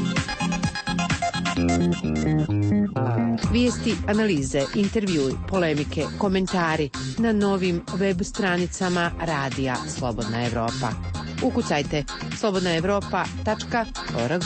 Vijesti, analize, intervjui, polemike, komentari na novim web stranicama Radija Slobodna Evropa. Ukucajte slobodnaevropa.org.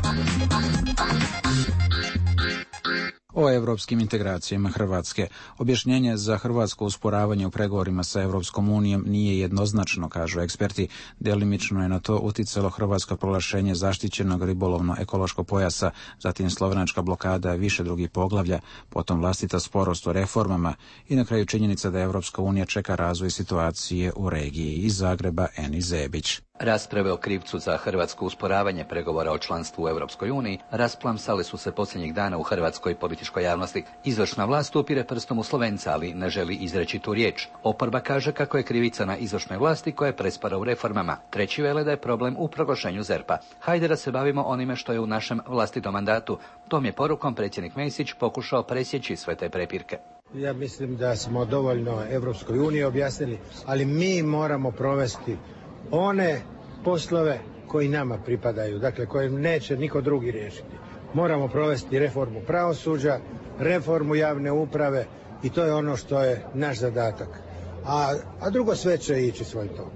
O evropskim integracijama Hrvatske. Objašnjenje za hrvatsko usporavanje u pregovorima sa Evropskom unijom nije jednoznačno, kažu eksperti. Delimično je na to uticalo hrvatsko proglašenje zaštićenog ribolovno-ekološkog pojasa, zatim slovenačka blokada više drugih poglavlja, potom vlastita sporost u reformama i na kraju činjenica da Evropska unija čeka razvoj situacije u regiji. Iz Zagreba Eni Zebić. Rasprave o krivcu za hrvatsko usporavanje pregovora o članstvu u Europskoj uniji rasplamsale su se posljednjih dana u hrvatskoj političkoj javnosti. Izvršna vlast upire prstom u Slovenca, ali ne želi izreći tu riječ. Oporba kaže kako je krivica na izvršnoj vlasti koja je prespora u reformama. Treći vele da je problem u proglašenju ZERP-a. Hajde da se bavimo onime što je u našem vlastitom mandatu. Tom je porukom predsjednik Mesić pokušao presjeći sve te prepirke. Ja mislim da smo dovoljno Europskoj uniji objasnili, ali mi moramo provesti one poslove koji nama pripadaju, dakle koje neće niko drugi riješiti. Moramo provesti reformu pravosuđa, reformu javne uprave i to je ono što je naš zadatak. A drugo sve će ići svojim tokom.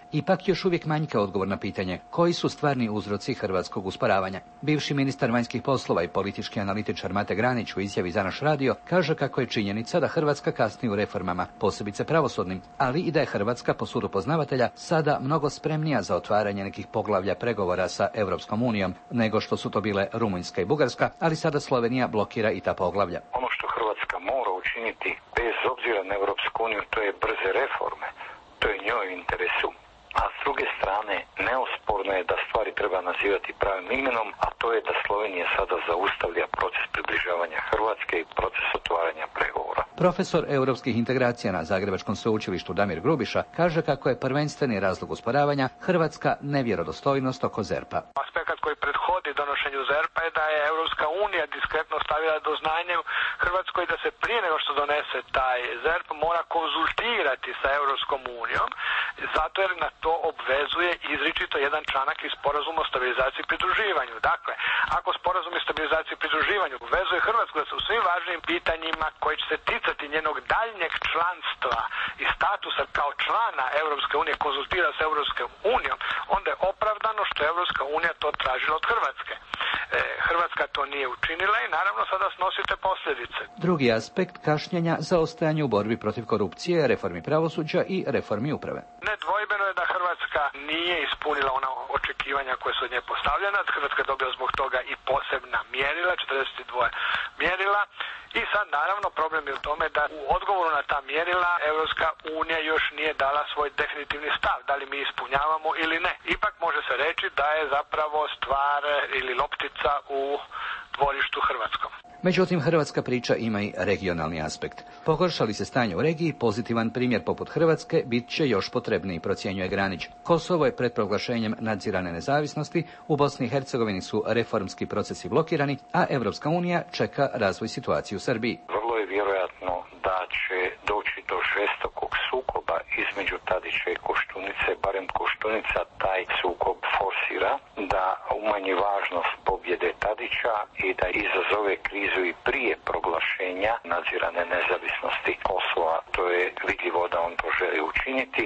Ipak još uvijek manjka odgovor na pitanje koji su stvarni uzroci hrvatskog usporavanja. Bivši ministar vanjskih poslova i politički analitičar Mate Granić u izjavi za naš radio kaže kako je činjenica da Hrvatska kasni u reformama, posebice pravosudnim, ali i da je Hrvatska po sudu poznavatelja sada mnogo spremnija za otvaranje nekih poglavlja pregovora sa Europskom unijom nego što su to bile Rumunjska i Bugarska, ali sada Slovenija blokira i ta poglavlja. Ono što Hrvatska mora učiniti bez obzira na Europsku uniju, to je brze reforme. To je njoj u interesu. A s druge strane, neosporno je da stvari treba nazivati pravim imenom, a to je da Slovenija sada zaustavlja proces približavanja Hrvatske i proces otvaranja pregovora. Profesor europskih integracija na Zagrebačkom sveučilištu Damir Grubiša kaže kako je prvenstveni razlog usporavanja hrvatska nevjerodostojnost oko ZERP-a. Aspekt koji prethodi donošenju ZERP-a je da je Europska unija diskretno stavila do znanja Hrvatskoj da se prije nego što donese taj ZERP mora konzultirati sa Europskom unijom, zato jer na to obvezuje izričito jedan članak iz sporazuma o stabilizaciji i pridruživanju. Dakle, ako sporazum o stabilizaciji i pridruživanju obvezuje Hrvatsku da se u svim važnim pitanjima koji će se ticati njenog daljnjeg članstva i statusa kao člana Europske unije konzultira sa Europskom unijom, onda je opravdano što je Europska unija to tražila od Hrvatske. Hrvatska to nije učinila i naravno sada snosite posljedice. Drugi aspekt kašnjenja zaostajanje u borbi protiv korupcije, reformi pravosuđa i reformi uprave. Nedvojbeno je da Hrvatska nije ispunila ona očekivanja koje su od nje postavljena. Hrvatska je dobila zbog toga i posebna mjerila, 42 mjerila. I sad naravno problem je u tome da u odgovoru na ta mjerila Europska unija još nije dala svoj definitivni stav, da li mi ispunjavamo ili ne. Ipak može se reći da je zapravo stvar ili loptica u dvorištu hrvatskom. Međutim, hrvatska priča ima i regionalni aspekt. Pogorša li se stanje u regiji, pozitivan primjer poput Hrvatske bit će još potrebniji, procjenjuje Granić. Kosovo je pred proglašenjem nadzirane nezavisnosti, u Bosni i Hercegovini su reformski procesi blokirani, a Europska unija čeka razvoj situacije u Srbiji. Vrlo je vjerojatno da će doći do žestokog sukoba između Tadića i Koštunice, barem Koštunica taj sukob forsira, da umanji važnost pobjede Tadića i da izazove krizu i prije proglašenja nadzirane nezavisnosti Kosova. To je vidljivo da on to želi učiniti.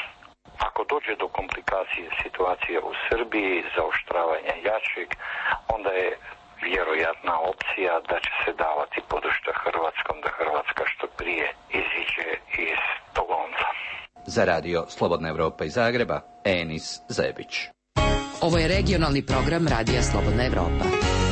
Ako dođe do komplikacije situacije u Srbiji, zaoštravanja jačeg, onda je vjerojatna opcija da će se davati podrška Hrvatskom, da Hrvatska što prije iziđe iz tog lonca. Za radio Slobodna Evropa iz Zagreba, Enis Zebić. Ovo je regionalni program Radija Slobodna Evropa.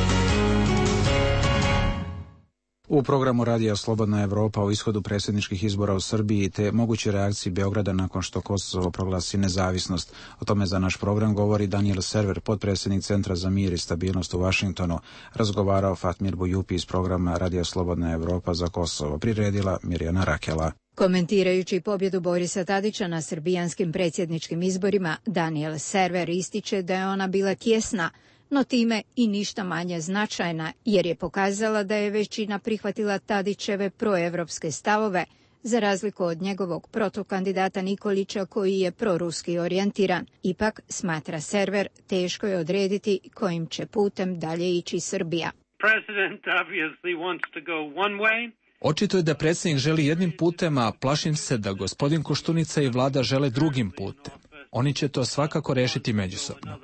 U programu Radija Slobodna Evropa o ishodu predsjedničkih izbora u Srbiji te moguće reakcije Beograda nakon što Kosovo proglasi nezavisnost. O tome za naš program govori Daniel Server, potpredsjednik Centra za mir i stabilnost u Vašingtonu. Razgovarao Fatmir Bujupi iz programa Radija Slobodna Evropa za Kosovo. Priredila Mirjana Rakela. Komentirajući pobjedu Borisa Tadića na srbijanskim predsjedničkim izborima, Daniel Server ističe da je ona bila tjesna, no time i ništa manje značajna, jer je pokazala da je većina prihvatila Tadićeve proevropske stavove, za razliku od njegovog protokandidata Nikolića koji je proruski orijentiran. Ipak, smatra Server, teško je odrediti kojim će putem dalje ići Srbija. Očito je da predsjednik želi jednim putem, a plašim se da gospodin Koštunica i vlada žele drugim putem. Oni će to svakako rešiti međusobno.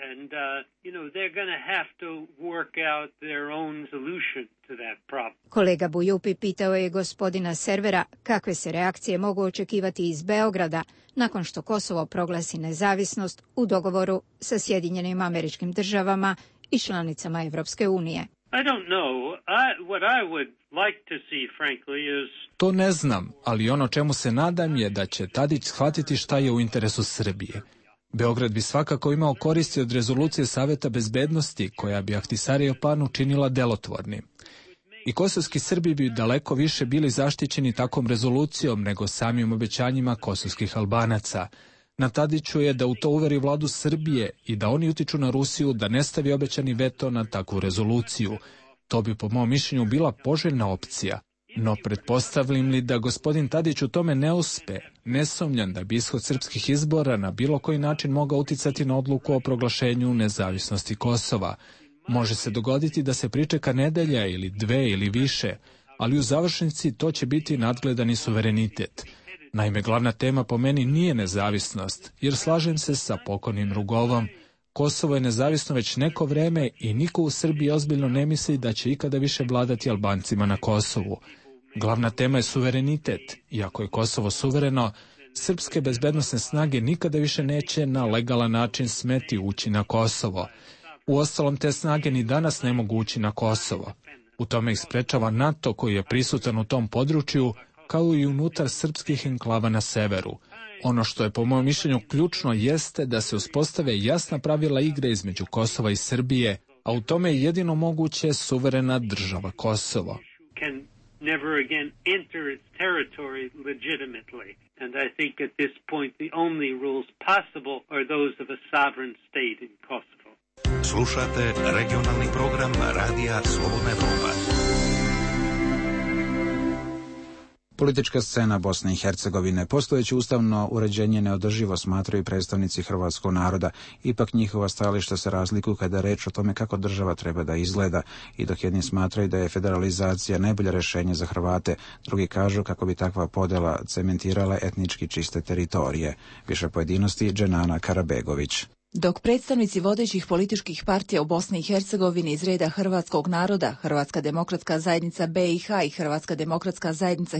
Kolega Bujupi pitao je gospodina Servera kakve se reakcije mogu očekivati iz Beograda nakon što Kosovo proglasi nezavisnost u dogovoru sa Sjedinjenim Američkim Državama i članicama Evropske unije. To ne znam, ali ono čemu se nadam je da će Tadić shvatiti šta je u interesu Srbije. Beograd bi svakako imao koristi od rezolucije Saveta bezbednosti koja bi Ahtisarijev plan učinila delotvornim. I kosovski Srbi bi daleko više bili zaštićeni takvom rezolucijom nego samim obećanjima kosovskih Albanaca. Na Tadiću je da u to uveri vladu Srbije i da oni utiču na Rusiju da ne stavi obećani veto na takvu rezoluciju. To bi po mom mišljenju bila poželjna opcija. No pretpostavljam li da gospodin Tadić u tome ne uspe, ne sumnjam da bi ishod srpskih izbora na bilo koji način mogao uticati na odluku o proglašenju nezavisnosti Kosova. Može se dogoditi da se pričeka nedelja ili dve ili više, ali u završnici to će biti nadgledani suverenitet. Naime, glavna tema po meni nije nezavisnost, jer slažem se sa pokojnim Rugovom. Kosovo je nezavisno već neko vreme i niko u Srbiji ozbiljno ne misli da će ikada više vladati Albancima na Kosovu. Glavna tema je suverenitet. Iako je Kosovo suvereno, srpske bezbednosne snage nikada više neće na legalan način smeti ući na Kosovo. Uostalom, te snage ni danas ne mogu ući na Kosovo. U tome ih sprečava NATO koji je prisutan u tom području, kao i unutar srpskih enklava na severu. Ono što je po mom mišljenju ključno jeste da se uspostave jasna pravila igre između Kosova i Srbije, a u tome je jedino moguće suverena država Kosovo. Never again enter its territory legitimately. And I think at this point the only rules possible are those of a sovereign state in Kosovo. Slušate regionalni program Radija Slobodna Evropa. Politička scena Bosne i Hercegovine. Postojeće ustavno uređenje neodrživo smatraju predstavnici hrvatskog naroda. Ipak njihova stajališta se razlikuju kada je reč o tome kako država treba da izgleda. I dok jedni smatraju da je federalizacija najbolje rješenje za Hrvate, drugi kažu kako bi takva podjela cementirala etnički čiste teritorije. Više pojedinosti Dženana Karabegović. Dok predstavnici vodećih političkih partija u Bosni i Hercegovini iz reda hrvatskog naroda, Hrvatska demokratska zajednica BiH i Hrvatska demokratska zajednica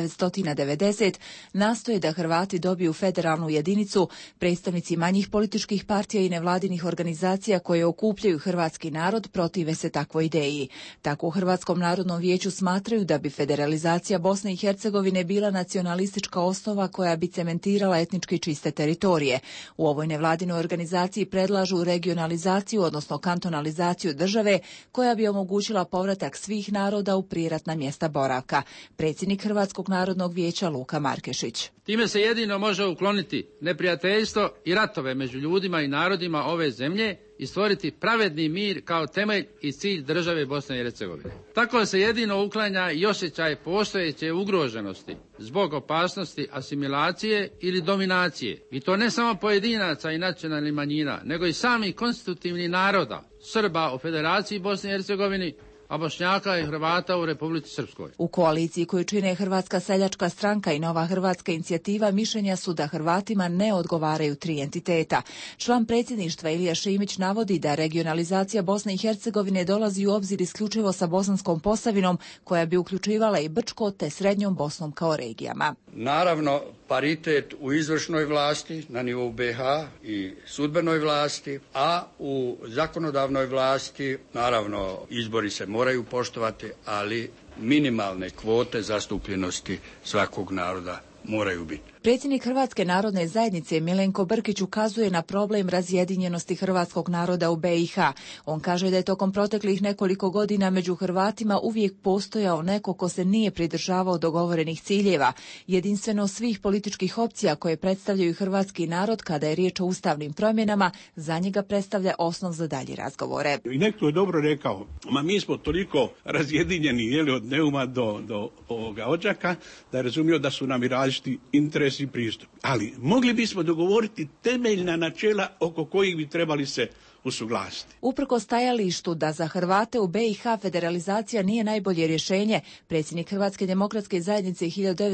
1990 nastoje da Hrvati dobiju federalnu jedinicu, predstavnici manjih političkih partija i nevladinih organizacija koje okupljaju hrvatski narod protive se takvoj ideji. Tako u Hrvatskom narodnom vijeću smatraju da bi federalizacija Bosne i Hercegovine bila nacionalistička osnova koja bi cementirala etnički čiste teritorije. U ovoj nevladinoj organizaciji predlažu regionalizaciju, odnosno kantonalizaciju države, koja bi omogućila povratak svih naroda u prijeratna mjesta boravka. Predsjednik Hrvatskog narodnog vijeća Luka Markešić. Time se jedino može ukloniti neprijateljstvo i ratove među ljudima i narodima ove zemlje i stvoriti pravedni mir kao temelj i cilj države Bosne i Hercegovine. Tako se jedino uklanja i osjećaj postojeće ugroženosti zbog opasnosti asimilacije ili dominacije. I to ne samo pojedinaca i nacionalnih manjina, nego i samih konstitutivnih naroda, Srba u Federaciji Bosne i Hercegovini, a Bošnjaka i Hrvata u Republici Srpskoj. U koaliciji koju čine Hrvatska seljačka stranka i Nova hrvatska inicijativa mišljenja su da Hrvatima ne odgovaraju tri entiteta. Član predsjedništva Ilija Šimić navodi da regionalizacija Bosne i Hercegovine dolazi u obzir isključivo sa Bosanskom Posavinom, koja bi uključivala i Brčko te Srednjom Bosnom kao regijama. Naravno, paritet u izvršnoj vlasti na nivou BiH i sudbenoj vlasti, a u zakonodavnoj vlasti, naravno, izbori se moraju poštovati, ali minimalne kvote zastupljenosti svakog naroda moraju biti. Predsjednik Hrvatske narodne zajednice Milenko Brkić ukazuje na problem razjedinjenosti hrvatskog naroda u BiH. On kaže da je tokom proteklih nekoliko godina među Hrvatima uvijek postojao neko ko se nije pridržavao dogovorenih ciljeva. Jedinstveno svih političkih opcija koje predstavljaju hrvatski narod kada je riječ o ustavnim promjenama, za njega predstavlja osnov za dalje razgovore. I neko je dobro rekao, mi smo toliko razjedinjeni od Neuma do ovoga Odžaka, da je razumio da su nam i različiti interesi i pristup. Ali mogli bismo dogovoriti temeljna načela oko kojih bi trebali se usuglasiti. Uprkos stajalištu da za Hrvate u BiH federalizacija nije najbolje rješenje, predsjednik Hrvatske demokratske zajednice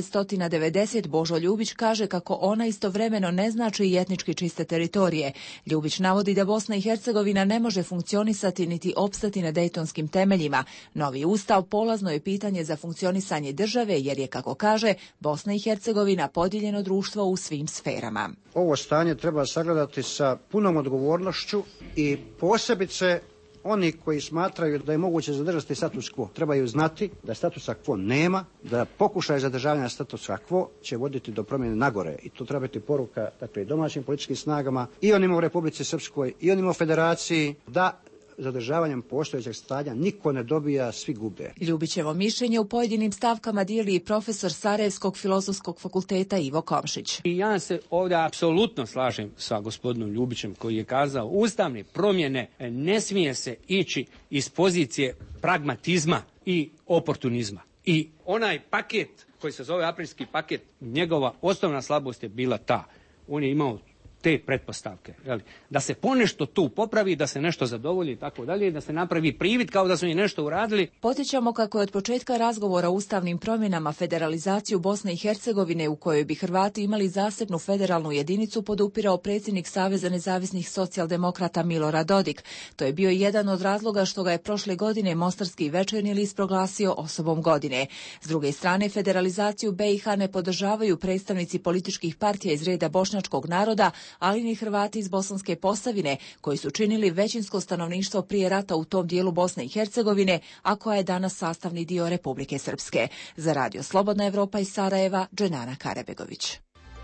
1990 Božo Ljubić kaže kako ona istovremeno ne znači i etnički čiste teritorije. Ljubić navodi da Bosna i Hercegovina ne može funkcionisati niti opstati na dejtonskim temeljima. Novi ustav polazno je pitanje za funkcionisanje države jer je, kako kaže, Bosna i Hercegovina podijeljeno društvo u svim sferama. Ovo stanje treba sagledati sa punom odgovornošću i posebice oni koji smatraju da je moguće zadržati status quo trebaju znati da statusa quo nema, da pokušaj zadržavanja statusa quo će voditi do promjene nagore i to treba biti poruka dakle, domaćim političkim snagama i onima u Republici Srpskoj i onima u Federaciji da zadržavanjem postojećeg stanja niko ne dobija, svi gube. Ljubićevo mišljenje u pojedinim stavkama dijeli i profesor Sarajevskog filozofskog fakulteta Ivo Komšić. I ja se ovdje apsolutno slažem sa gospodinom Ljubićem koji je kazao ustavne promjene ne smije se ići iz pozicije pragmatizma i oportunizma. I onaj paket koji se zove aprilski paket, njegova osnovna slabost je bila ta. On je imao te pretpostavke. Da se ponešto tu popravi, da se nešto zadovolji i tako dalje, da se napravi privid kao da su i nešto uradili. Podsjećamo kako je od početka razgovora o ustavnim promjenama federalizaciju Bosne i Hercegovine u kojoj bi Hrvati imali zasebnu federalnu jedinicu podupirao predsjednik Saveza nezavisnih socijaldemokrata Milorad Dodik. To je bio jedan od razloga što ga je prošle godine Mostarski Večernji list proglasio osobom godine. S druge strane, federalizaciju BiH ne podržavaju predstavnici političkih partija iz reda bošnjačkog naroda, ali ni Hrvati iz Bosanske Posavine, koji su činili većinsko stanovništvo prije rata u tom dijelu Bosne i Hercegovine, a koja je danas sastavni dio Republike Srpske. Za Radio Slobodna Evropa iz Sarajeva, Dženana Karabegović.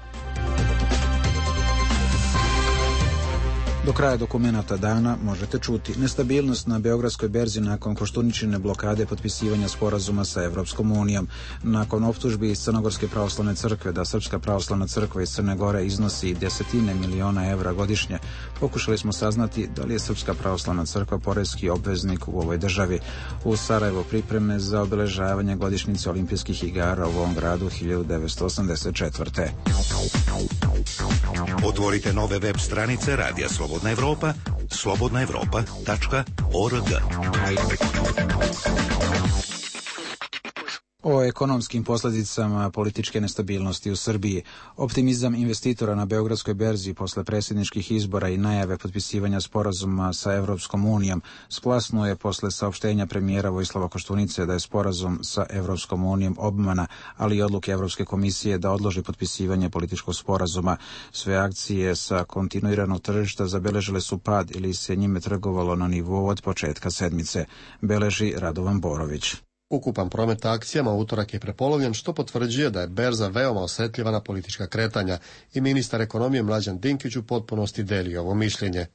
Do kraja dokumenata dana možete čuti nestabilnost na Beogradskoj berzi nakon Koštuničine blokade potpisivanja sporazuma sa Evropskom unijom, nakon optužbi iz Crnogorske pravoslavne crkve da Srpska pravoslavna crkva iz Crne Gore iznosi desetine miliona evra godišnje. Pokušali smo saznati da li je Srpska pravoslavna crkva poreski obveznik u ovoj državi. U Sarajevo pripreme za obeležavanje godišnjice olimpijskih igara u ovom gradu 1984. Otvorite nove web stranice Radija Slobodna Evropa, slobodnaevropa.org. O ekonomskim posljedicama političke nestabilnosti u Srbiji. Optimizam investitora na Beogradskoj berzi posle predsjedničkih izbora i najave potpisivanja sporazuma sa Evropskom unijom splasnuo je posle saopštenja premijera Vojislava Koštunice da je sporazum sa Evropskom unijom obmana, ali i odluke Evropske komisije da odloži potpisivanje političkog sporazuma. Sve akcije sa kontinuiranog tržišta zabeležile su pad ili se njime trgovalo na nivou od početka sedmice, beleži Radovan Borović. Ukupan promet akcijama u utorak je prepolovljen, što potvrđuje da je berza veoma osetljiva na politička kretanja i ministar ekonomije Mlađan Dinkić u potpunosti deli ovo mišljenje.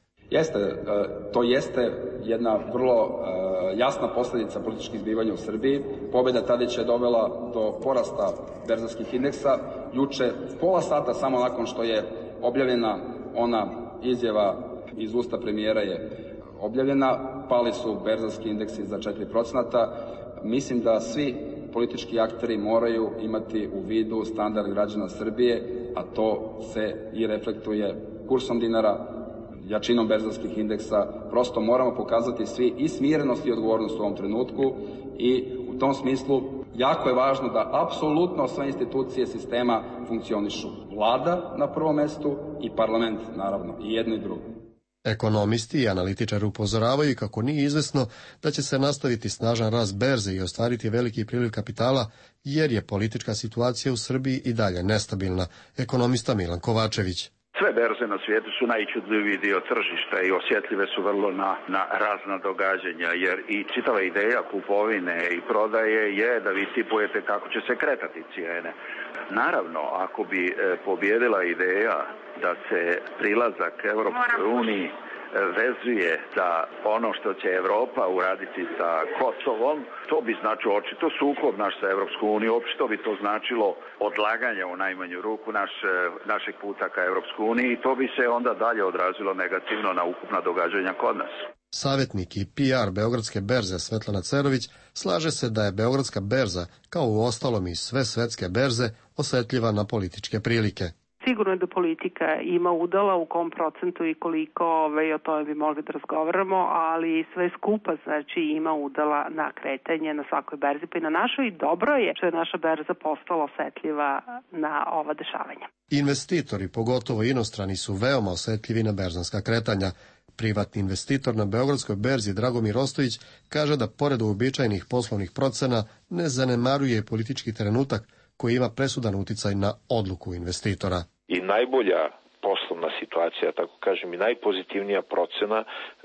To jeste jedna vrlo jasna posljedica političkih zbivanja u Srbiji. Pobjeda Tadića je dovela do porasta berzovskih indeksa. Juče, pola sata samo nakon što je objavljena ona izjava iz usta premijera je objavljena, pali su berzovski indeksi za 4%. Mislim da svi politički akteri moraju imati u vidu standard građana Srbije, a to se i reflektuje kursom dinara, jačinom berzovskih indeksa. Prosto moramo pokazati svi i smirenost i odgovornost u ovom trenutku i u tom smislu jako je važno da apsolutno sve institucije sistema funkcionišu. Vlada na prvom mestu i parlament, naravno, i jedno i drugo. Ekonomisti i analitičari upozoravaju kako nije izvesno da će se nastaviti snažan rast berze i ostvariti veliki priliv kapitala, jer je politička situacija u Srbiji i dalje nestabilna. Ekonomista Milan Kovačević. Sve berze na svijetu su najčudljiviji dio tržišta i osjetljive su vrlo na razna događanja, jer i čitava ideja kupovine i prodaje je da vi tipujete kako će se kretati cijene. Naravno, ako bi pobjedila ideja da se prilazak Europskoj uniji vezuje za ono što će Evropa uraditi sa Kosovom, to bi značilo očito sukob naš sa Evropskom unijom, očito bi to značilo odlaganje u najmanju ruku našeg puta ka Evropskoj uniji i to bi se onda dalje odrazilo negativno na ukupna događanja kod nas. Savjetnik i PR Beogradske berze Svetlana Cerović slaže se da je Beogradska berza, kao u ostalom i sve svetske berze, osjetljiva na političke prilike. Sigurno je da politika ima udala u kom procentu i koliko, o tome bi mogli da razgovaramo, ali sve skupa znači ima udala na kretanje na svakoj berzi, pa i na našoj, i dobro je što je naša berza postala osetljiva na ova dešavanja. Investitori, pogotovo inostrani, su veoma osetljivi na berzanska kretanja. Privatni investitor na Beogradskoj berzi Dragomir Ostojić kaže da pored uobičajenih poslovnih procena ne zanemaruje politički trenutak koji ima presudan uticaj na odluku investitora. I najbolja poslovna situacija, tako kažem, i najpozitivnija procena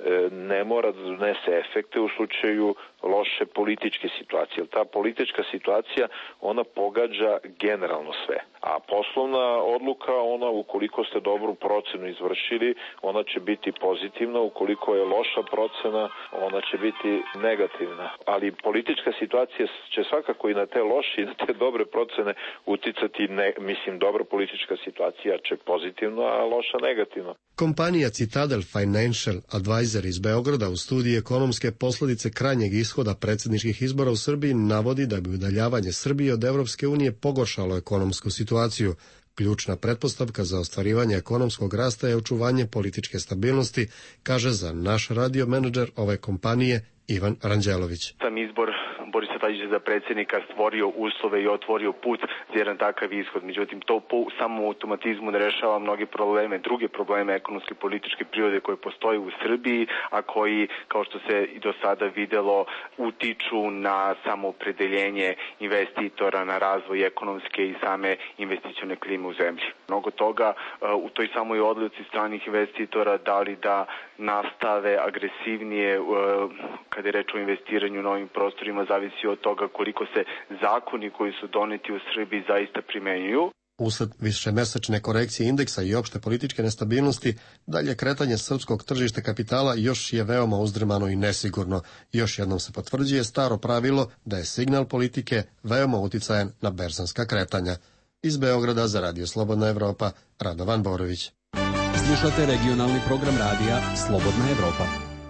ne mora da donese efekte u slučaju loše političke situacije. Ta politička situacija, ona pogađa generalno sve. A poslovna odluka, ona ukoliko ste dobru procenu izvršili, ona će biti pozitivna, ukoliko je loša procena, ona će biti negativna. Ali politička situacija će svakako i na te loše i na te dobre procene uticati, dobra politička situacija će pozitivno, a loša negativno. Kompanija Citadel Financial Advisor iz Beograda u studiji ekonomske posljedice krajnjeg ishoda predsjedničkih izbora u Srbiji navodi da bi udaljavanje Srbije od Evropske unije pogoršalo ekonomsku situaciju. Ključna pretpostavka za ostvarivanje ekonomskog rasta je očuvanje političke stabilnosti, kaže za naš radio menadžer ove kompanije Ivan Ranđelović. Sam izbor Borisa Tadića za predsjednika stvorio uslove i otvorio put za jedan takav ishod. Međutim, to po samom automatizmu ne rešava mnoge probleme, druge probleme ekonomske i političke prirode koje postoje u Srbiji, a koji, kao što se i do sada videlo, utiču na samoopredeljenje investitora, na razvoj ekonomske i same investicione klime u zemlji. Mnogo toga u toj samoj odluci stranih investitora da li da nastave agresivnije kada je reč o investiranju u novim prostorima, zavisi od toga koliko se zakoni koji su doneti u Srbiji zaista primenjuju. Usled višemesečne korekcije indeksa i opšte političke nestabilnosti, dalje kretanje srpskog tržišta kapitala još je veoma uzdrmano i nesigurno. Još jednom se potvrđuje staro pravilo da je signal politike veoma uticajan na berzanska kretanja. Iz Beograda za Radio Slobodna Evropa, Radovan Borović. Slušate regionalni program radija Slobodna Evropa.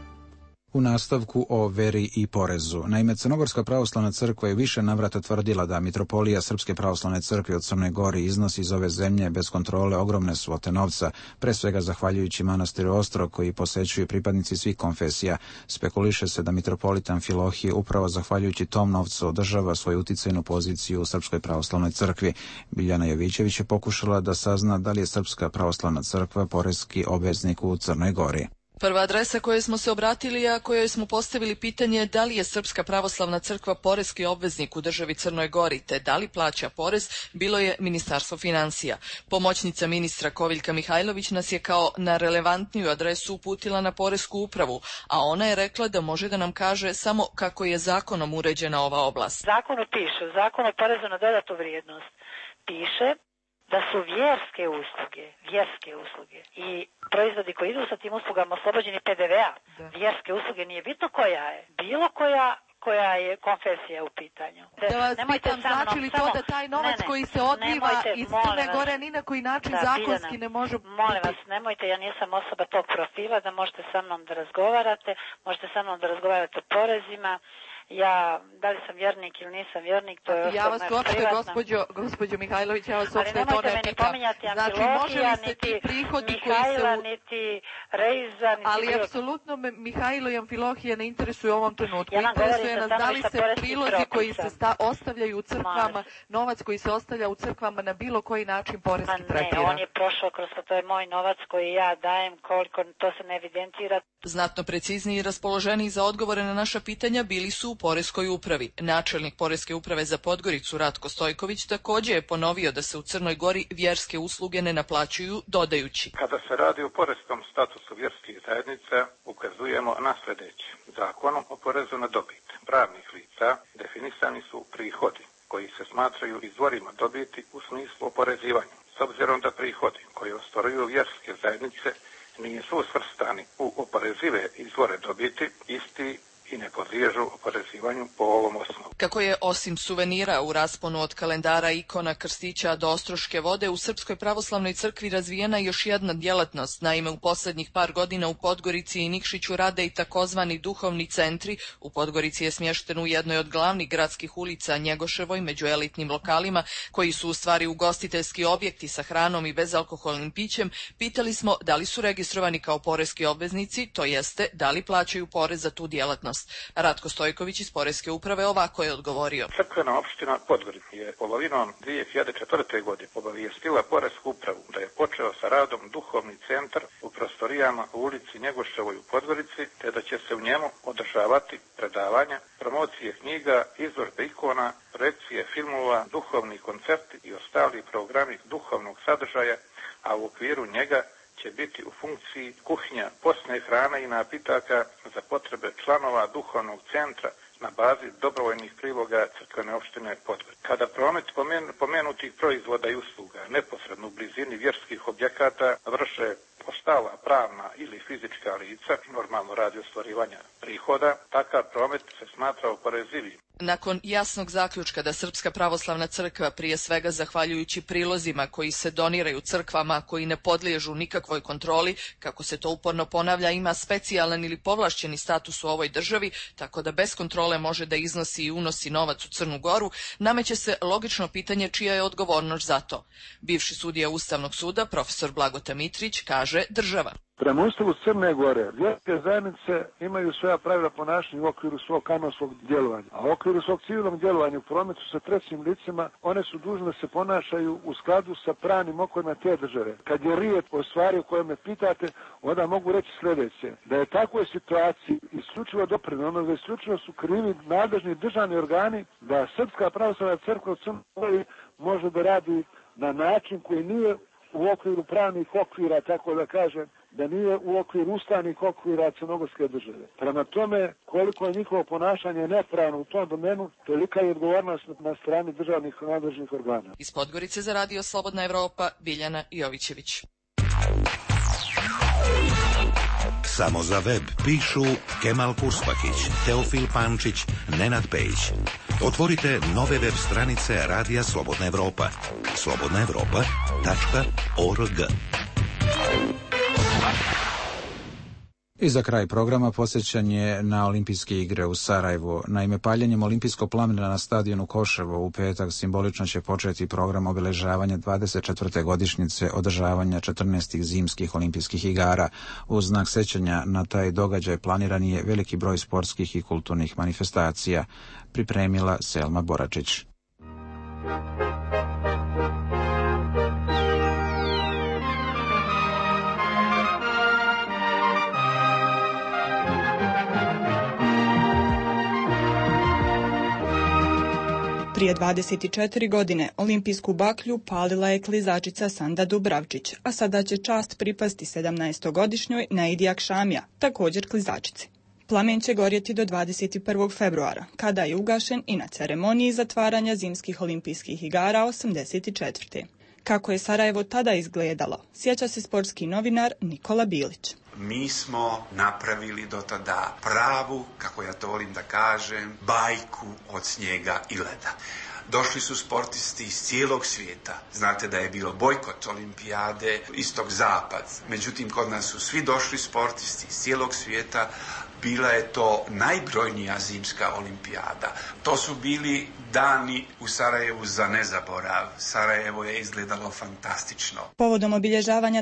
U nastavku o veri i porezu. Naime, Crnogorska pravoslavna crkva je više navrata tvrdila da Mitropolija Srpske pravoslavne crkve od Crne Gore iznosi iz ove zemlje bez kontrole ogromne svote novca, pre svega zahvaljujući manastiru Ostrog koji posećuju pripadnici svih konfesija. Spekuliše se da mitropolit Amfilohije upravo zahvaljujući tom novcu održava svoju uticajnu poziciju u Srpskoj pravoslavnoj crkvi. Biljana Jovićević je pokušala da sazna da li je Srpska pravoslavna crkva poreski obveznik u Crnoj Gori. Prva adresa kojoj smo se obratili, a kojoj smo postavili pitanje da li je Srpska pravoslavna crkva poreski obveznik u državi Crnoj Gori, te da li plaća porez, bilo je Ministarstvo financija. Pomoćnica ministra Koviljka Mihajlović nas je kao na relevantniju adresu uputila na poresku upravu, a ona je rekla da može da nam kaže samo kako je zakonom uređena ova oblast. Zakonu piše, u Zakonu o porezu na dodatu vrijednost piše da su vjerske usluge i proizvodi koji idu sa tim uslugama oslobođeni PDV-a. Vjerske usluge nije bitno koja je, bilo koja je konfesija u pitanju. Da vas pitam, znači li to da taj novac koji se odliva iz Crne Gore ni na koji način zakonski ne može biti? Molim vas, nemojte, ja nisam osoba tog profila da možete sa mnom da razgovarate, možete sa mnom da razgovarate o porezima. Ja, da li sam vjernik ili nisam vjernik, to je osobno ja vas uopšte, gospođo Mihajlović, ja vas uopšte to ne pitam. Znači, može li se ti prihodi koji se... niti Rejza, niti... Ali apsolutno me Mihajlo i Amfilohije ne interesuje u ovom trenutku. Interesuje nas da li se prilozi koji se ostavljaju u crkvama, novac koji se ostavlja u crkvama na bilo koji način poreski tretira. Ne, on je prošao kroz to je moj novac koji ja dajem, koliko to se ne evidentira. Znatno precizniji i raspoloženiji za odgovore na naša pitanja bili su u poreskoj upravi. Načelnik poreske uprave za Podgoricu Ratko Stojković također je ponovio da se u Crnoj Gori vjerske usluge ne naplaćuju, dodajući. Kada se radi o poreskom statusu vjerskih zajednica, ukazujemo na sljedeće. Zakonom o porezu na dobit pravnih lica definisani su prihodi koji se smatraju izvorima dobiti u smislu oporezivanja. S obzirom da prihodi koji ostvaruju vjerske zajednice nisu svrstani u oporezive izvore dobiti, isti i ne podliježu oporezivanju po ovom osnovu. Kako je osim suvenira u rasponu od kalendara, ikona, krstića do ostroške vode u Srpskoj pravoslavnoj crkvi razvijena još jedna djelatnost. Naime, u posljednjih par godina u Podgorici i Nikšiću rade i takozvani duhovni centri. U Podgorici je smješten u jednoj od glavnih gradskih ulica Njegoševoj među elitnim lokalima koji su u stvari ugostiteljski objekti sa hranom i bezalkoholnim pićem. Pitali smo da li su registrovani kao poreski obveznici, to jeste da li plaćaju porez za tu djelatnost. Ratko Stojković iz poreske uprave ovako je odgovorio. Crkvena opština Podgorica je polovinom 2004. godine obavijestila poresku upravu da je počeo sa radom duhovni centar u prostorijama u ulici Njegoševoj u Podgorici, te da će se u njemu održavati predavanja, promocije knjiga, izložbe ikona, projekcije filmova, duhovni koncerti i ostali programi duhovnog sadržaja, a u okviru njega će biti u funkciji kuhinja posne hrane i napitaka za potrebe članova duhovnog centra na bazi dobrovoljnih priloga crkvene opštine Podgorica. Kada promet pomenutih proizvoda i usluga neposredno u blizini vjerskih objekata vrše samostalna pravna ili fizička lica, normalno radi ostvarivanja prihoda, takav promet se smatra oporezivim. Nakon jasnog zaključka da Srpska pravoslavna crkva, prije svega zahvaljujući prilozima koji se doniraju crkvama koji ne podliježu nikakvoj kontroli, kako se to uporno ponavlja, ima specijalan ili povlašćeni status u ovoj državi, tako da bez kontrole može da iznosi i unosi novac u Crnu Goru, nameće se logično pitanje čija je odgovornost za to. Bivši sudija Ustavnog suda, profesor Blagota Mitrić, kaže država. Prema Ustavu Crne Gore, vjerske zajednice imaju svoja pravila ponašanja u okviru svog kanonskog djelovanja. A u okviru svog civilnog djelovanja u prometu sa trećim licima, one su dužne da se ponašaju u skladu sa pravnim okovima te države. Kad je riječ o stvari o kojoj me pitate, onda mogu reći sljedeće. Da je takvoj situaciji isključivo doprinjeno, da isključivo su krivi nadležni državni organi, da Srpska pravoslavna crkva u Crnoj Gori može da radi na način koji nije u okviru pravnih okvira, tako da kažem, da nije u okviru ustavnih okvira crnogorske države. Prema tome, koliko je njihovo ponašanje nepravno u tom domenu, tolika je odgovornost na strani državnih nadležnih organa. Iz Podgorice za Radio Slobodna Evropa, Biljana Jovićević. Samo za web pišu Kemal Kurspakić, Teofil Pančić, Nenad Pejić. Otvorite nove web stranice Radija Slobodna Evropa. slobodnaevropa.org. I za kraj programa posjećanje na Olimpijske igre u Sarajevu. Naime, paljenjem olimpijskog plamena na stadionu Koševo u petak simbolično će početi program obeležavanja 24. godišnjice održavanja 14. zimskih olimpijskih igara. U znak sećanja na taj događaj planiran je veliki broj sportskih i kulturnih manifestacija. Pripremila Selma Boračić. Prije 24 godine olimpijsku baklju palila je klizačica Sanda Dubravčić, a sada će čast pripasti 17-godišnjoj Naidi Akšamija, također klizačici. Plamen će gorjeti do 21. februara, kada je ugašen i na ceremoniji zatvaranja zimskih olimpijskih igara 84. Kako je Sarajevo tada izgledalo, sjeća se sportski novinar Nikola Bilić. Mi smo napravili do tada pravu, kako ja to volim da kažem, bajku od snijega i leda. Došli su sportisti iz cijelog svijeta. Znate da je bilo bojkot olimpijade, istok-zapad. Međutim, kod nas su svi došli sportisti iz cijelog svijeta. Bila je to najbrojnija zimska olimpijada. To su bili dani u Sarajevu za nezaborav. Sarajevo je izgledalo fantastično. Povodom obilježavanja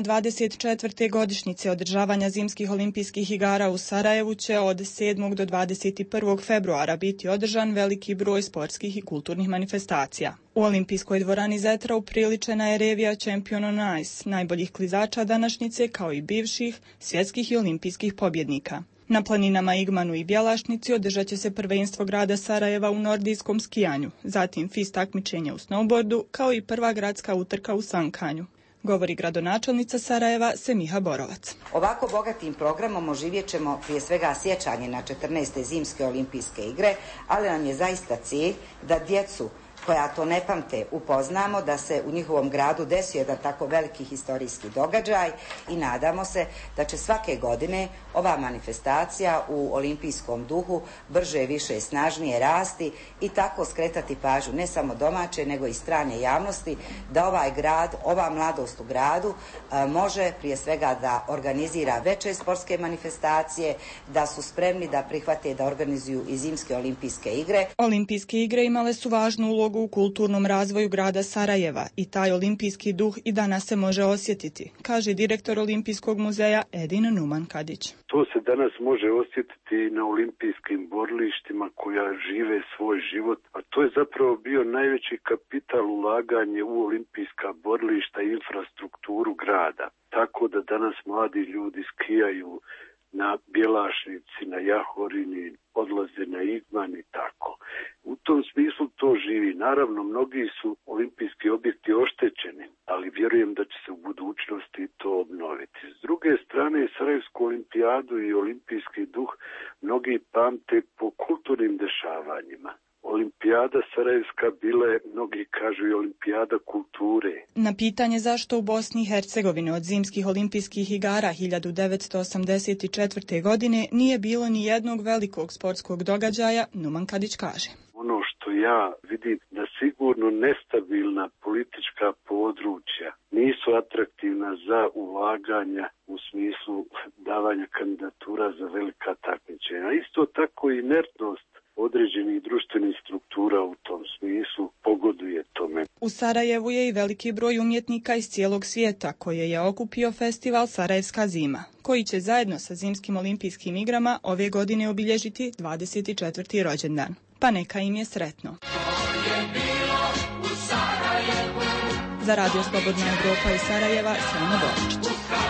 24. godišnjice održavanja zimskih olimpijskih igara u Sarajevu će od 7. do 21. februara biti održan veliki broj sportskih i kulturnih manifestacija. U olimpijskoj dvorani Zetra upriličena je revija Champion on Ice, najboljih klizača današnjice kao i bivših svjetskih i olimpijskih pobjednika. Na planinama Igmanu i Bjelašnici održat će se prvenstvo grada Sarajeva u nordijskom skijanju, zatim FIS takmičenje u snowboardu, kao i prva gradska utrka u sankanju. Govori gradonačelnica Sarajeva Semiha Borovac. Ovako bogatim programom oživjet ćemo prije svega sjećanje na 14. zimske olimpijske igre, ali nam je zaista cilj da djecu koja to ne pamte upoznamo, da se u njihovom gradu desio jedan tako veliki historijski događaj i nadamo se da će svake godine ova manifestacija u olimpijskom duhu brže, više, snažnije rasti i tako skretati pažnju ne samo domaće nego i strane javnosti da ovaj grad, ova mladost u gradu može prije svega da organizira veće sportske manifestacije, da su spremni da prihvate da organizuju i zimske olimpijske igre. Olimpijske igre imale su važnu ulogu u kulturnom razvoju grada Sarajeva i taj olimpijski duh i danas se može osjetiti, kaže direktor Olimpijskog muzeja Edin Numan Kadić. To se danas može osjetiti na olimpijskim borilištima koja žive svoj život, a to je zapravo bio najveći kapital ulaganje u olimpijska borilišta i infrastrukturu grada. Tako da danas mladi ljudi skijaju na Bjelašnici, na Jahorini, odlaze na Igman i tako. U tom smislu to živi. Naravno, mnogi su olimpijski objekti oštećeni, ali vjerujem da će se u budućnosti to obnoviti. S druge strane, Sarajevsku olimpijadu i olimpijski duh mnogi pamte po kulturnim dešavanjima. Olimpijada Sarajevska bila je, mnogi kažu, i olimpijada kulture. Na pitanje zašto u Bosni i Hercegovini od zimskih olimpijskih igara 1984. godine nije bilo ni jednog velikog sportskog događaja, Numan Kadić kaže. Ono što ja vidim da sigurno nestabilna politička područja nisu atraktivna za ulaganja u smislu davanja kandidatura za velika takmičenja. Isto tako i inertnost određenih društvenih struktura u tom smislu pogoduje tome. U Sarajevu je i veliki broj umjetnika iz cijelog svijeta koje je okupio festival Sarajevska zima, koji će zajedno sa zimskim olimpijskim igrama ove godine obilježiti 24. rođendan. Pa neka im je sretno. Za Radio Slobodna Evropa iz Sarajeva, Sjana Boračić.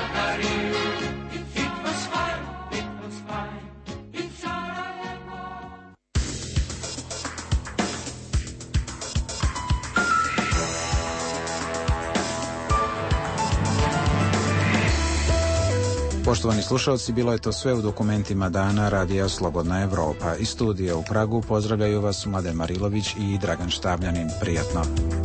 Poštovani slušalci, bilo je to sve u dokumentima dana Radija Slobodna Evropa. Iz studija u Pragu pozdravljaju vas Mladen Marilović i Dragan Štavljanin. Prijatno.